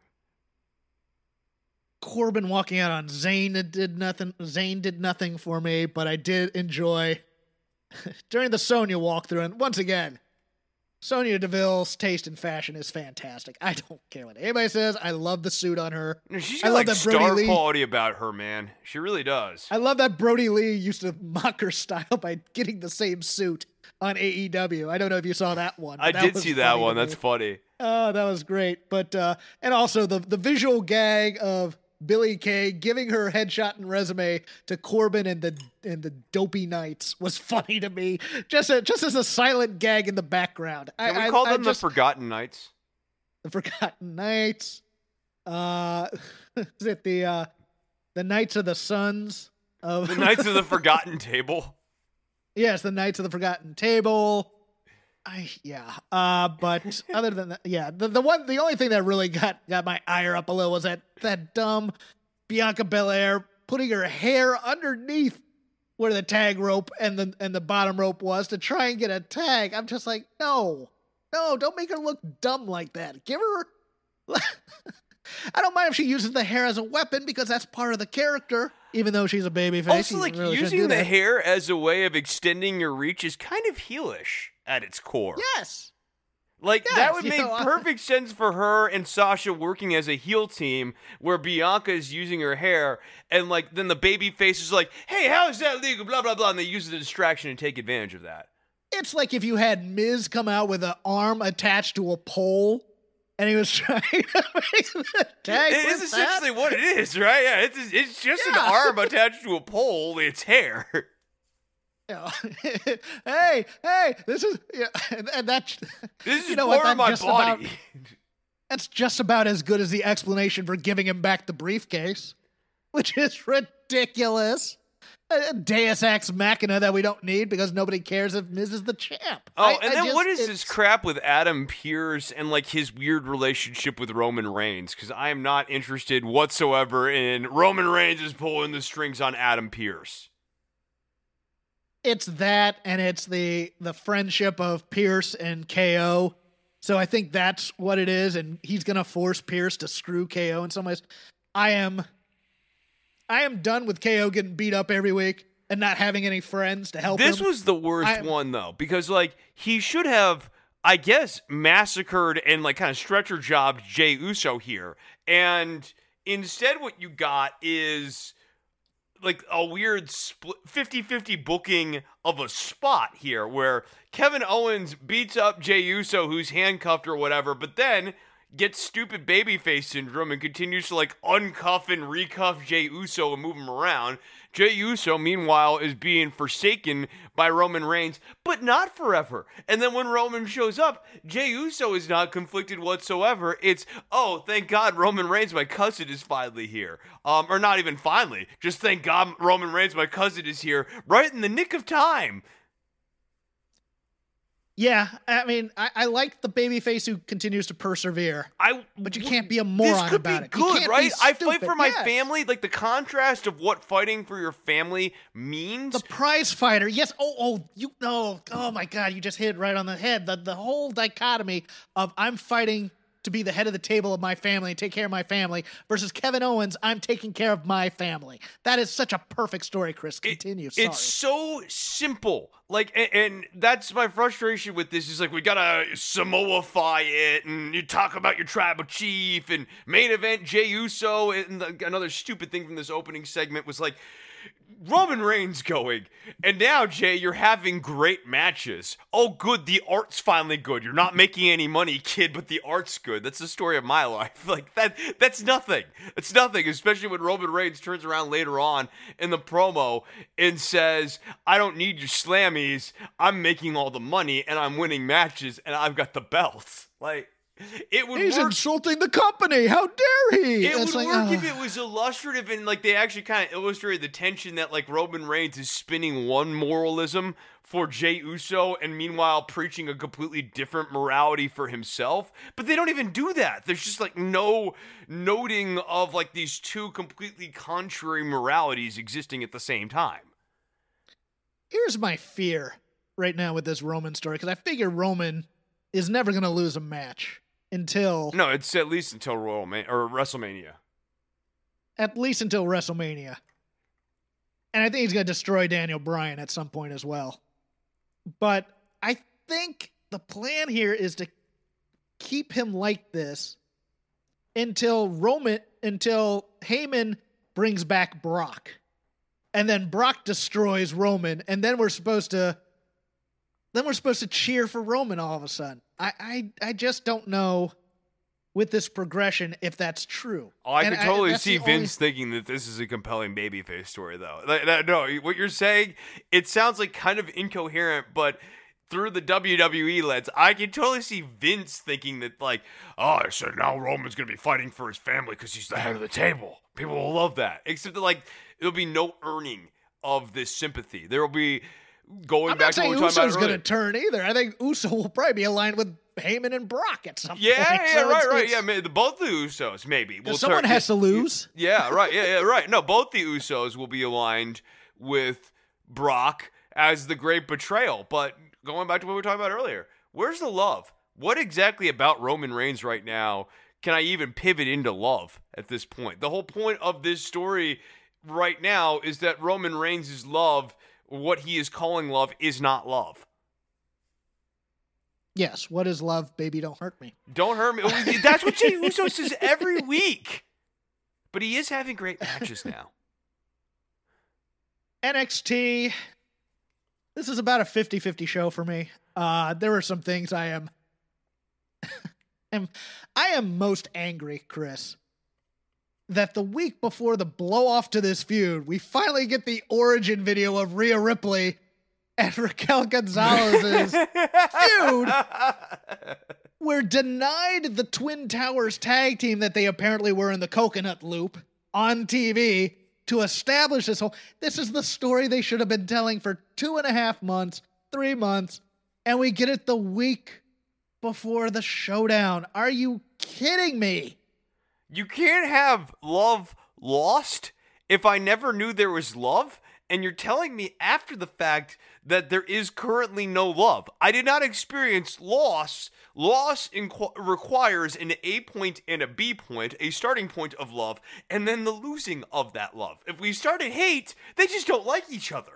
Corbin walking out on Zayn did nothing. Zayn did nothing for me, but I did enjoy during the Sonya walkthrough. And once again, Sonya Deville's taste in fashion is fantastic. I don't care what anybody says. I love the suit on her. She's I got love like that Brody star Lee. quality about her, man. She really does. I love that Brody Lee used to mock her style by getting the same suit on AEW. I don't know if you saw that one. I did see that one. That's funny. Oh, that was great. But and also the visual gag of Billie Kay giving her headshot and resume to Corbin and the Dopey Knights was funny to me. Just as a silent gag in the background. Can we call them the Forgotten Knights? The Forgotten Knights. Is it the Knights of the Sons of The Knights of the Forgotten Table? Yes, the Knights of the Forgotten Table. But other than that, yeah, the only thing that really got my ire up a little was that dumb Bianca Belair putting her hair underneath where the tag rope and the bottom rope was to try and get a tag. I'm just like, no, don't make her look dumb like that. Give her I don't mind if she uses the hair as a weapon because that's part of the character, even though she's a babyface. Also, like, using the hair as a way of extending your reach is kind of heelish at its core. Yes. Like, Yes, that would you make know, perfect sense for her and Sasha working as a heel team where Bianca is using her hair and, like, then the baby face is like, hey, how is that legal, blah, blah, blah, and they use the distraction and take advantage of that. It's like if you had Miz come out with an arm attached to a pole and he was trying to make the tag. It is essentially what it is, right? Yeah, it's just an arm attached to a pole, it's hair. Yeah. hey, this is and that. This is you know part what, of my just body. That's just about as good as the explanation for giving him back the briefcase, which is ridiculous. A Deus Ex Machina that we don't need because nobody cares if Miz is the champ. Oh, what is this crap with Adam Pearce and, like, his weird relationship with Roman Reigns? Because I am not interested whatsoever in Roman Reigns is pulling the strings on Adam Pearce. It's that, and it's the friendship of Pierce and KO. So I think that's what it is, and he's gonna force Pierce to screw KO in some ways. I am done with KO getting beat up every week and not having any friends to help him. This was the worst one, though, because, like, he should have, I guess, massacred and, like, kind of stretcher jobbed Jey Uso here. And instead what you got is, like, a weird 50-50 booking of a spot here where Kevin Owens beats up Jey Uso, who's handcuffed or whatever, but then gets stupid babyface syndrome and continues to, like, uncuff and recuff Jey Uso and move him around. Jey Uso, meanwhile, is being forsaken by Roman Reigns, but not forever. And then when Roman shows up, Jey Uso is not conflicted whatsoever. It's, oh, thank God Roman Reigns, my cousin, is finally here. Or not even finally. Just thank God Roman Reigns, my cousin, is here right in the nick of time. Yeah, I mean, I like the babyface who continues to persevere. But you can't be a moron about it. This could be good, right? I fight for my yes. family. Like, the contrast of what fighting for your family means. The prize fighter, yes. Oh my God, you just hit it right on the head. The whole dichotomy of I'm fighting to be the head of the table of my family and take care of my family versus Kevin Owens, I'm taking care of my family. That is such a perfect story, Chris. Continue. Sorry. It's so simple. Like, and that's my frustration with this is, like, we gotta Samoa-fy it, and you talk about your tribal chief, and main event Jey Uso, and another stupid thing from this opening segment was, like, Roman Reigns going, and now, Jay, you're having great matches. Oh, good, the art's finally good. You're not making any money, kid, but the art's good. That's the story of my life. Like, that's nothing. It's nothing, especially when Roman Reigns turns around later on in the promo and says, I don't need your slammies. I'm making all the money, and I'm winning matches, and I've got the belts. Like, He's insulting the company. How dare he? It would work if it was illustrative and, like, they actually kind of illustrated the tension that, like, Roman Reigns is spinning one moralism for Jey Uso and meanwhile preaching a completely different morality for himself. But they don't even do that. There's just, like, no noting of, like, these two completely contrary moralities existing at the same time. Here's my fear right now with this Roman story, because I figure Roman is never going to lose a match. No, it's at least until WrestleMania. At least until WrestleMania. And I think he's going to destroy Daniel Bryan at some point as well. But I think the plan here is to keep him like this until Heyman brings back Brock. And then Brock destroys Roman, and then we're supposed to cheer for Roman all of a sudden. I just don't know with this progression if that's true. Oh, I can totally see Vince thinking that this is a compelling babyface story, though. No, what you're saying, it sounds like kind of incoherent, but through the WWE lens, I can totally see Vince thinking that, like, oh, so now Roman's going to be fighting for his family because he's the head of the table. People will love that. Except that, like, there'll be no earning of this sympathy. There will be... I'm not saying Uso's going to turn either. I think Uso will probably be aligned with Heyman and Brock at some point. Yeah, right. Yeah, both the Usos, maybe. Someone has to lose. Yeah, right. Yeah, right. No, both the Usos will be aligned with Brock as the great betrayal. But going back to what we were talking about earlier, where's the love? What exactly about Roman Reigns right now can I even pivot into love at this point? The whole point of this story right now is that Roman Reigns' love, what he is calling love, is not love. Yes, what is love? Baby, don't hurt me. Don't hurt me. That's what Jey Uso says every week. But he is having great matches now. NXT, this is about a 50-50 show for me. There are some things I am most angry, Chris, that the week before the blow off to this feud, we finally get the origin video of Rhea Ripley and Raquel Gonzalez's feud. We're denied the Twin Towers tag team that they apparently were in the Coconut Loop on TV to establish this whole. This is the story they should have been telling for 2.5 months, 3 months, and we get it the week before the showdown. Are you kidding me? You can't have love lost if I never knew there was love, and you're telling me after the fact that there is currently no love. I did not experience loss. Loss requires an A point and a B point, a starting point of love, and then the losing of that love. If we started hate, they just don't like each other.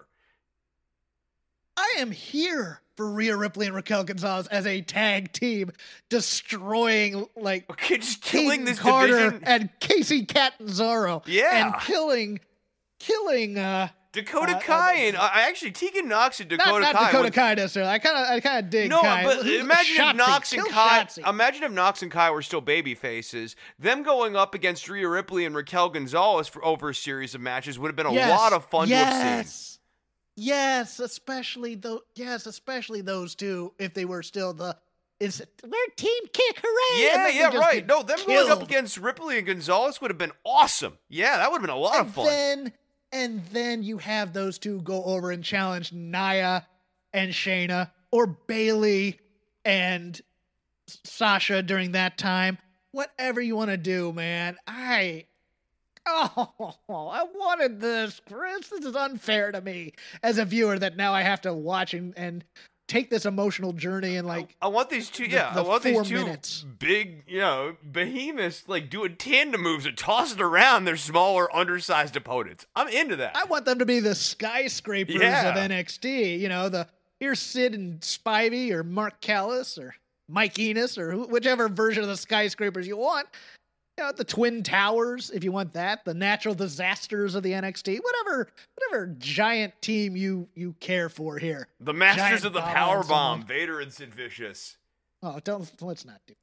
I am here for Rhea Ripley and Raquel Gonzalez as a tag team, destroying just killing this Carter division and Casey Catanzaro. Yeah, and killing Dakota Kai and actually Tegan Nox and Dakota not Kai. Dakota Kai necessarily. I kind of dig. No, Kai. but imagine if Nox and Kai. Shotzi. Imagine if Nox and Kai were still baby faces. Them going up against Rhea Ripley and Raquel Gonzalez for over a series of matches would have been a lot of fun to have seen. Yes, especially those two. If they were still we're Team Kick, hooray! Yeah, right. No, them going up against Ripley and Gonzalez would have been awesome. Yeah, that would have been a lot of fun. And then you have those two go over and challenge Nia and Shayna, or Bayley and Sasha during that time. Whatever you want to do, man. I wanted this, Chris. This is unfair to me as a viewer that now I have to watch and take this emotional journey and I want these two minutes. Big, behemoths doing tandem moves and tossing around their smaller, undersized opponents. I'm into that. I want them to be the skyscrapers of NXT. Here's Sid and Spivey or Mark Callis or Mike Enos or whichever version of the skyscrapers you want. The Twin Towers, if you want that, the natural disasters of the NXT, whatever giant team you care for here. The masters of the Powerbomb, Vader and Sid Vicious. Oh, let's not do.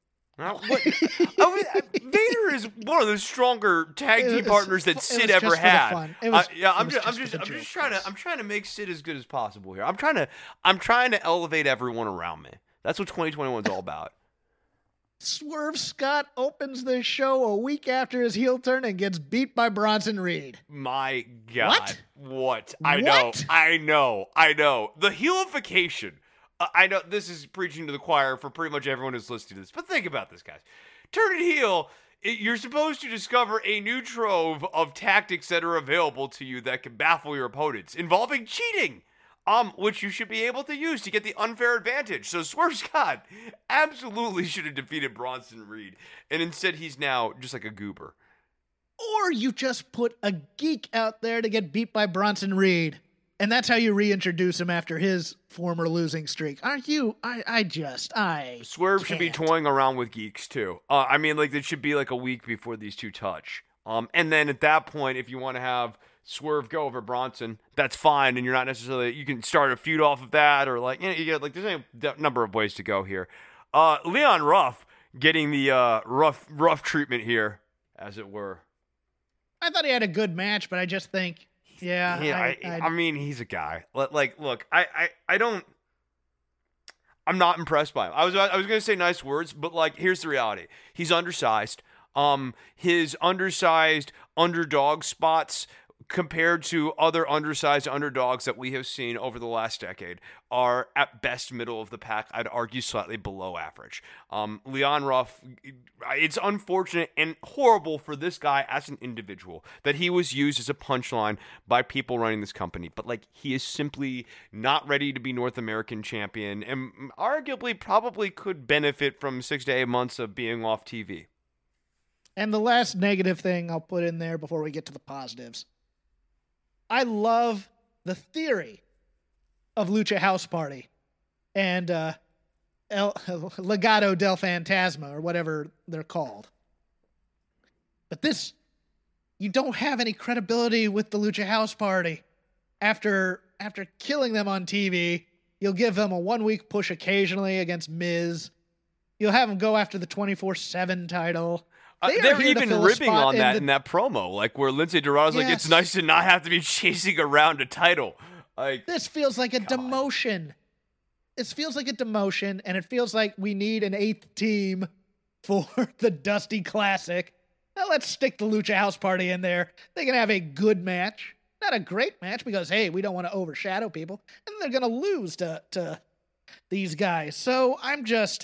Vader is one of the stronger tag team partners that Sid ever had. I'm trying to make Sid as good as possible here. I'm trying to elevate everyone around me. That's what 2021 is all about. Swerve Scott opens the show a week after his heel turn and gets beat by Bronson Reed. My God. What? I know. The heelification. I know this is preaching to the choir for pretty much everyone who's listening to this, but think about this, guys. Turning heel, you're supposed to discover a new trove of tactics that are available to you that can baffle your opponents, involving cheating. Which you should be able to use to get the unfair advantage. So Swerve Scott absolutely should have defeated Bronson Reed, and instead he's now just like a goober. Or you just put a geek out there to get beat by Bronson Reed, and that's how you reintroduce him after his former losing streak. Aren't you? Swerve should be toying around with geeks too. It should be like a week before these two touch. And then at that point, if you want to have Swerve go over Bronson, that's fine, and you're not necessarily, you can start a feud off of that, or there's any number of ways to go here. Leon Ruff getting the rough treatment here, as it were. I thought he had a good match, but I just think, he's a guy. Look, I'm not impressed by him. I was going to say nice words, but here's the reality: he's undersized. His undersized underdog spots, compared to other undersized underdogs that we have seen over the last decade, are at best middle of the pack. I'd argue slightly below average. Leon Ruff, it's unfortunate and horrible for this guy as an individual that he was used as a punchline by people running this company. But he is simply not ready to be North American champion, and arguably probably could benefit from 6 to 8 months of being off TV. And the last negative thing I'll put in there before we get to the positives. I love the theory of Lucha House Party and Legado del Fantasma, or whatever they're called. But this, you don't have any credibility with the Lucha House Party. After killing them on TV, you'll give them a 1-week push occasionally against Miz. You'll have them go after the 24/7 title. They're even ripping on that in that promo, like where Lindsay Dorado's like, it's nice to not have to be chasing around a title. Like, this feels like a demotion. It feels like a demotion, and it feels like we need an 8th team for the Dusty Classic. Now let's stick the Lucha House Party in there. They can have a good match. Not a great match because, hey, we don't want to overshadow people. And they're going to lose to these guys. So I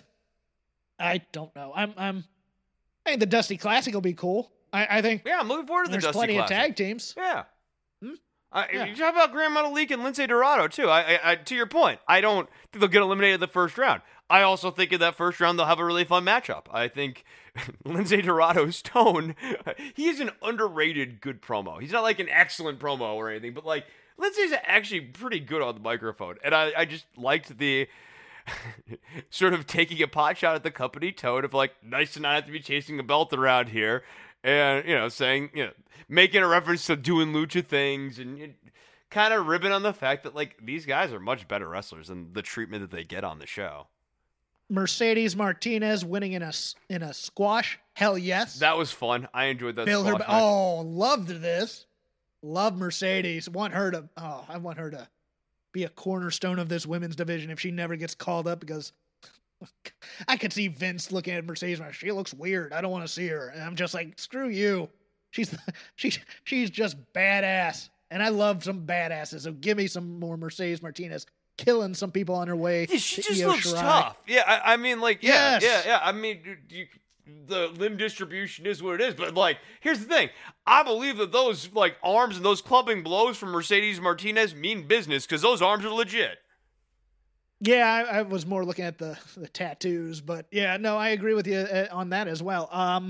don't know. I think the Dusty Classic will be cool. I think. Yeah, I'm looking forward to the Dusty Classic. There's plenty of tag teams. Yeah. You talk about Gran Metalik and Lindsay Dorado, too. I to your point, I don't think they'll get eliminated in the first round. I also think in that first round they'll have a really fun matchup. I think Lindsay Dorado's tone, he is an underrated good promo. He's not like an excellent promo or anything, but like Lindsay's actually pretty good on the microphone. And I just liked the sort of taking a pot shot at the company tone of like, nice to not have to be chasing a belt around here. And, saying, making a reference to doing lucha things and kind of ribbing on the fact that, like, these guys are much better wrestlers than the treatment that they get on the show. Mercedes Martinez winning in a squash. Hell yes. That was fun. I enjoyed that squash match. Loved this. Love Mercedes. I want her to be a cornerstone of this women's division if she never gets called up, because I could see Vince looking at Mercedes. She looks weird. I don't want to see her. And I'm just like, screw you. She's just badass. And I love some badasses. So give me some more Mercedes Martinez killing some people on her way. Yeah, she just Io looks Shirai. tough. Yeah, I mean, like, yeah, Yes. yeah. I mean, the limb distribution is what it is. But, like, here's the thing. I believe that those, like, arms and those clubbing blows from Mercedes Martinez mean business because those arms are legit. Yeah, I was more looking at the tattoos, but yeah, no, I agree with you on that as well.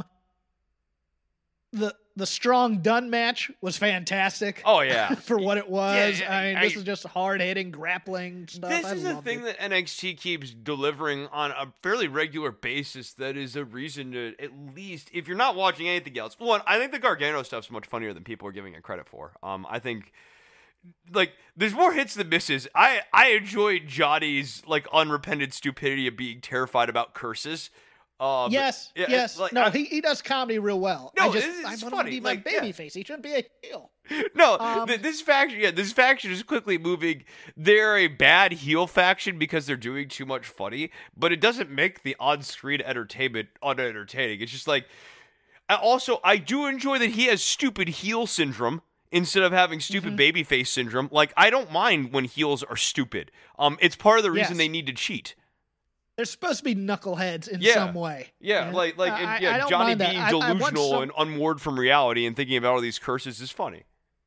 The Strong Dunn match was fantastic. Oh yeah, for what it was. Yeah, I mean, this is just hard hitting grappling stuff. This is a thing that NXT keeps delivering on a fairly regular basis. That is a reason to, at least if you're not watching anything else. One, I think the Gargano stuff's much funnier than people are giving it credit for. I think, like, there's more hits than misses. I enjoyed Johnny's, like, unrepentant stupidity of being terrified about curses. Yes. Like, no, he does comedy real well. No, I it's want funny. him to be my Like, babyface. He shouldn't be a heel. No, this faction is quickly moving. They're a bad heel faction because they're doing too much funny, but it doesn't make the on-screen entertainment unentertaining. It's just like, I do enjoy that he has stupid heel syndrome instead of having stupid babyface syndrome. Like, I don't mind when heels are stupid. It's part of the reason they need to cheat. They're supposed to be knuckleheads in some way. Yeah, and like Johnny being delusional and unmoored from reality and thinking about all these curses is funny.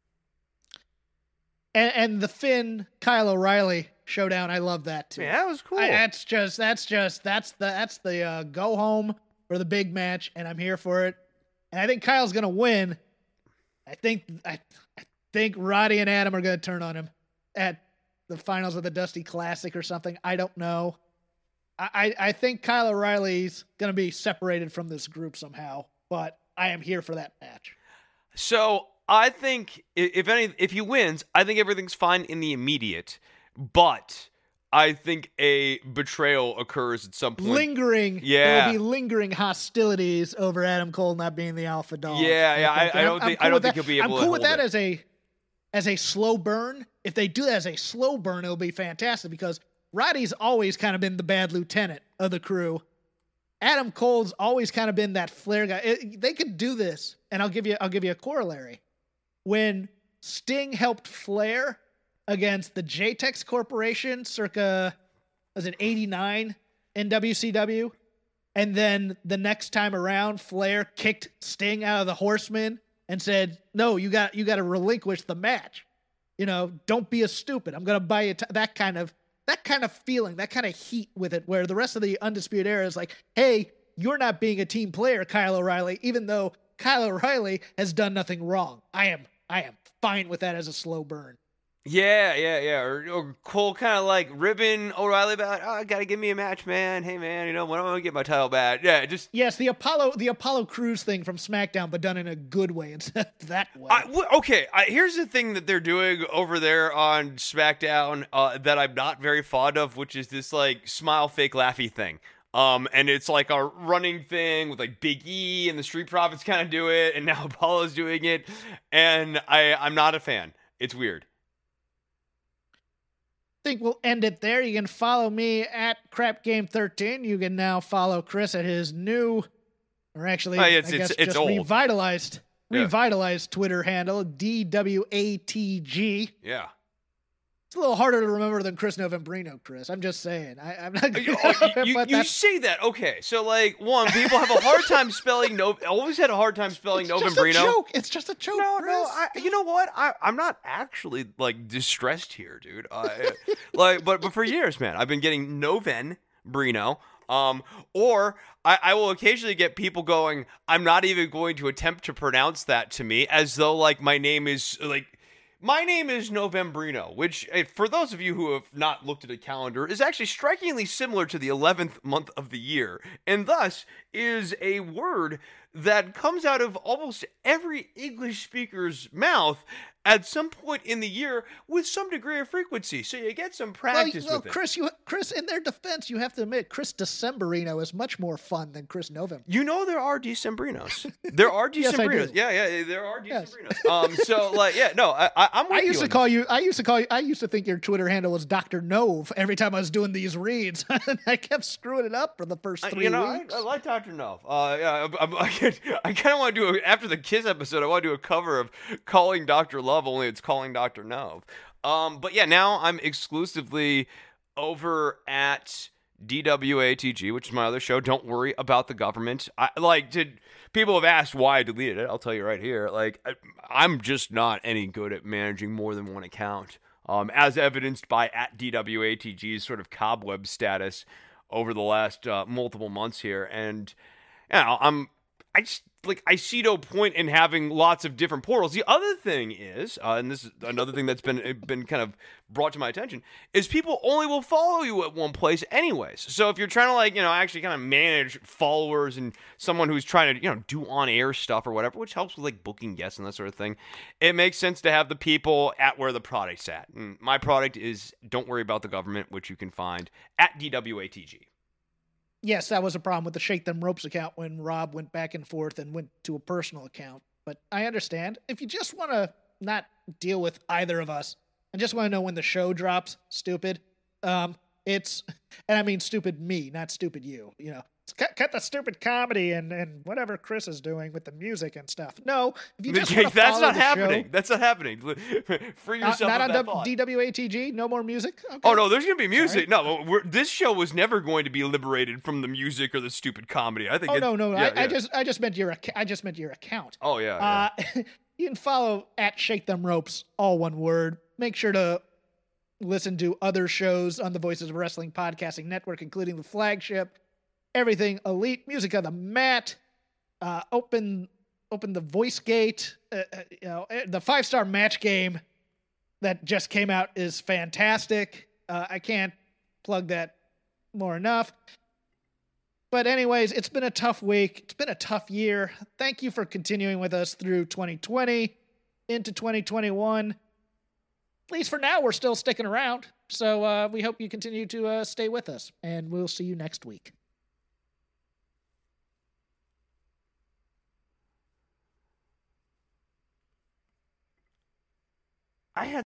And the Finn Kyle O'Reilly showdown, I love that too. Yeah, that was cool. That's the go home for the big match, and I'm here for it. And I think Kyle's gonna win. I think Roddy and Adam are gonna turn on him at the finals of the Dusty Classic or something. I don't know. I think Kyle O'Reilly's going to be separated from this group somehow, but I am here for that match. So I think if he wins, I think everything's fine in the immediate, but I think a betrayal occurs at some point. There will be lingering hostilities over Adam Cole not being the alpha dog. I don't think he'll be able to. I'm cool with that it. as a slow burn. If they do that as a slow burn, it'll be fantastic because Roddy's always kind of been the bad lieutenant of the crew. Adam Cole's always kind of been that flair guy. They could do this, and I'll give you a corollary. When Sting helped Flair against the JTEX Corporation circa, was it 89 in WCW? And then the next time around, Flair kicked Sting out of the Horsemen and said, no, you got to relinquish the match. Don't be a stupid. I'm going to buy you that kind of feeling, that kind of heat with it, where the rest of the Undisputed Era is like, hey, you're not being a team player, Kyle O'Reilly, even though Kyle O'Reilly has done nothing wrong. I am fine with that as a slow burn. Yeah. Or Cole kind of like ribbing O'Reilly about, gotta give me a match, man. Hey, man, when am I gonna get my title back? Yeah, just yes, the Apollo Crews thing from SmackDown, but done in a good way instead of that way. Okay, here's the thing that they're doing over there on SmackDown that I'm not very fond of, which is this like smile, fake, laughy thing. And it's like a running thing with like Big E and the Street Profits kind of do it, and now Apollo's doing it, and I'm not a fan. It's weird. I think we'll end it there. You can follow me at CrapGame13. You can now follow Chris at his new, or actually, it's old. revitalized Twitter handle, DWATG. Yeah. It's a little harder to remember than Chris Novembrino, Chris. I'm just saying. I'm not you say that. Okay, so like, one, people have a hard time spelling always had a hard time spelling Novembrino. It's just a joke, Chris. No, you know what? I'm not actually like distressed here, dude. But for years, man, I've been getting Novembrino. Or I will occasionally get people going, I'm not even going to attempt to pronounce that to me, as though like my name is Novembrino, which, for those of you who have not looked at a calendar, is actually strikingly similar to the 11th month of the year, and thus is a word that comes out of almost every English speaker's mouth at some point in the year with some degree of frequency. So you get some practice with it. Chris, in their defense, you have to admit, Chris Decemberino is much more fun than Chris November. You know there are Decembrinos. There are Decembrinos. Yes, there are Decembrinos. Yes. So like, yeah, no, I'm with you. I used to think your Twitter handle was Dr. Nove every time I was doing these reads. I kept screwing it up for the first 3 weeks. I like Dr. Nove. I kind of want to do after the Kiss episode. I want to do a cover of calling Dr. Love, only it's calling Dr. Nove. But yeah, now I'm exclusively over at DWATG, which is my other show. Don't worry about the government. People have asked why I deleted it. I'll tell you right here. I'm just not any good at managing more than one account, as evidenced by at DWATG's sort of cobweb status over the last multiple months here. And I see no point in having lots of different portals. The other thing is, and this is another thing that's been kind of brought to my attention, is people only will follow you at one place anyways. So if you're trying to actually kind of manage followers and someone who's trying to, do on-air stuff or whatever, which helps with booking guests and that sort of thing, it makes sense to have the people at where the product's at. And my product is Don't Worry About the Government, which you can find at DWATG. Yes, that was a problem with the Shake Them Ropes account when Rob went back and forth and went to a personal account. But I understand. If you just want to not deal with either of us and just want to know when the show drops, stupid, and I mean stupid me, not stupid you, Cut the stupid comedy and whatever Chris is doing with the music and stuff. No, if you just want to that's follow not the happening. Show, that's not happening. Free yourself not of on that thought. DWATG. No more music. Okay. Oh no, there's gonna be music. Sorry. No, this show was never going to be liberated from the music or the stupid comedy. I think. Oh no. Yeah, I just meant your account. Oh yeah. You can follow at Shake Them Ropes, all one word. Make sure to listen to other shows on the Voices of Wrestling Podcasting Network, including the flagship, Everything Elite, Music on the Mat, open the Voice Gate, the 5-star match game that just came out is fantastic. I can't plug that more enough. But anyways, it's been a tough week. It's been a tough year. Thank you for continuing with us through 2020 into 2021. At least for now, we're still sticking around. So we hope you continue to stay with us, and we'll see you next week. I had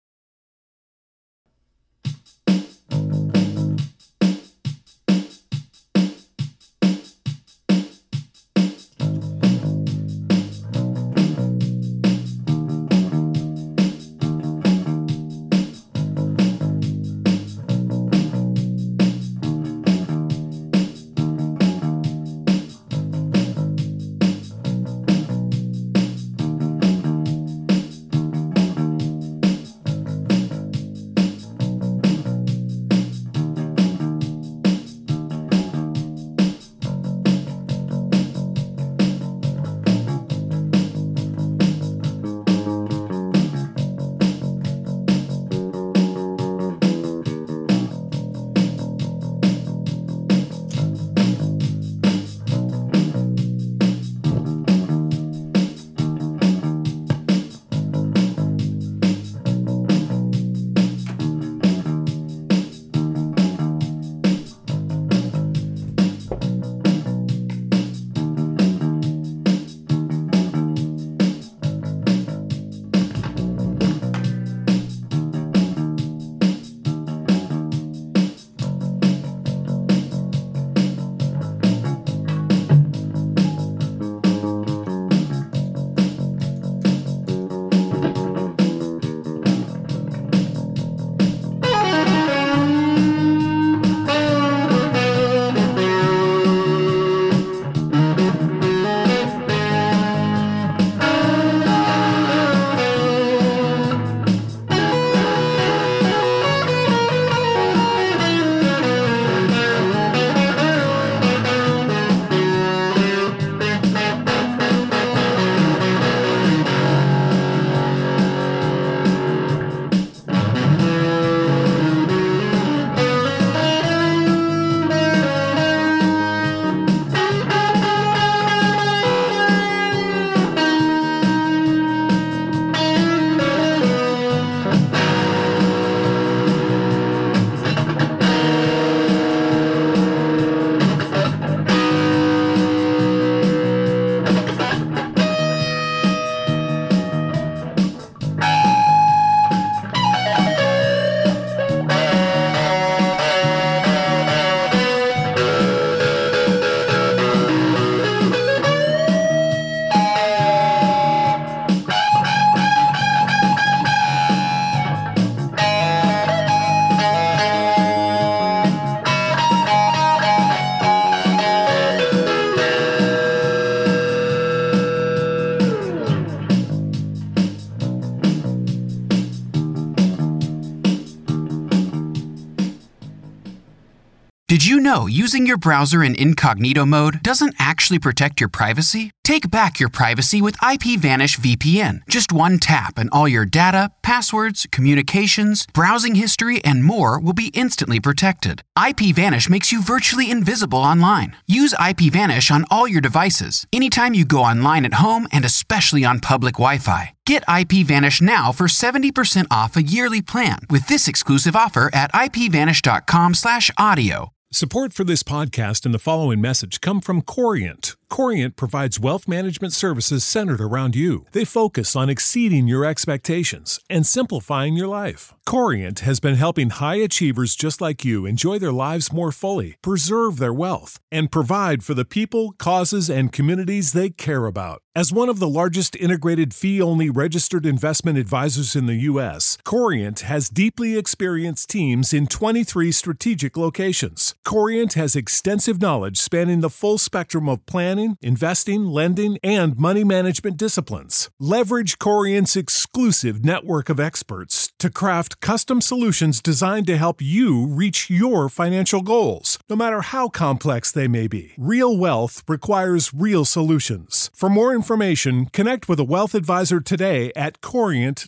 Did you know using your browser in incognito mode doesn't actually protect your privacy? Take back your privacy with IPVanish VPN. Just one tap and all your data, passwords, communications, browsing history, and more will be instantly protected. IPVanish makes you virtually invisible online. Use IPVanish on all your devices, anytime you go online at home and especially on public Wi-Fi. Get IPVanish now for 70% off a yearly plan with this exclusive offer at ipvanish.com/audio. Support for this podcast and the following message come from Corient. Corient provides wealth management services centered around you. They focus on exceeding your expectations and simplifying your life. Corient has been helping high achievers just like you enjoy their lives more fully, preserve their wealth, and provide for the people, causes, and communities they care about. As one of the largest integrated fee-only registered investment advisors in the U.S., Corient has deeply experienced teams in 23 strategic locations. Corient has extensive knowledge spanning the full spectrum of planning, investing, lending, and money management disciplines. Leverage Corient's exclusive network of experts to craft custom solutions designed to help you reach your financial goals, no matter how complex they may be. Real wealth requires real solutions. For more information, connect with a wealth advisor today at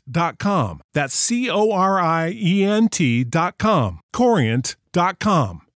Corient.com. That's Corient.com. Corient.com.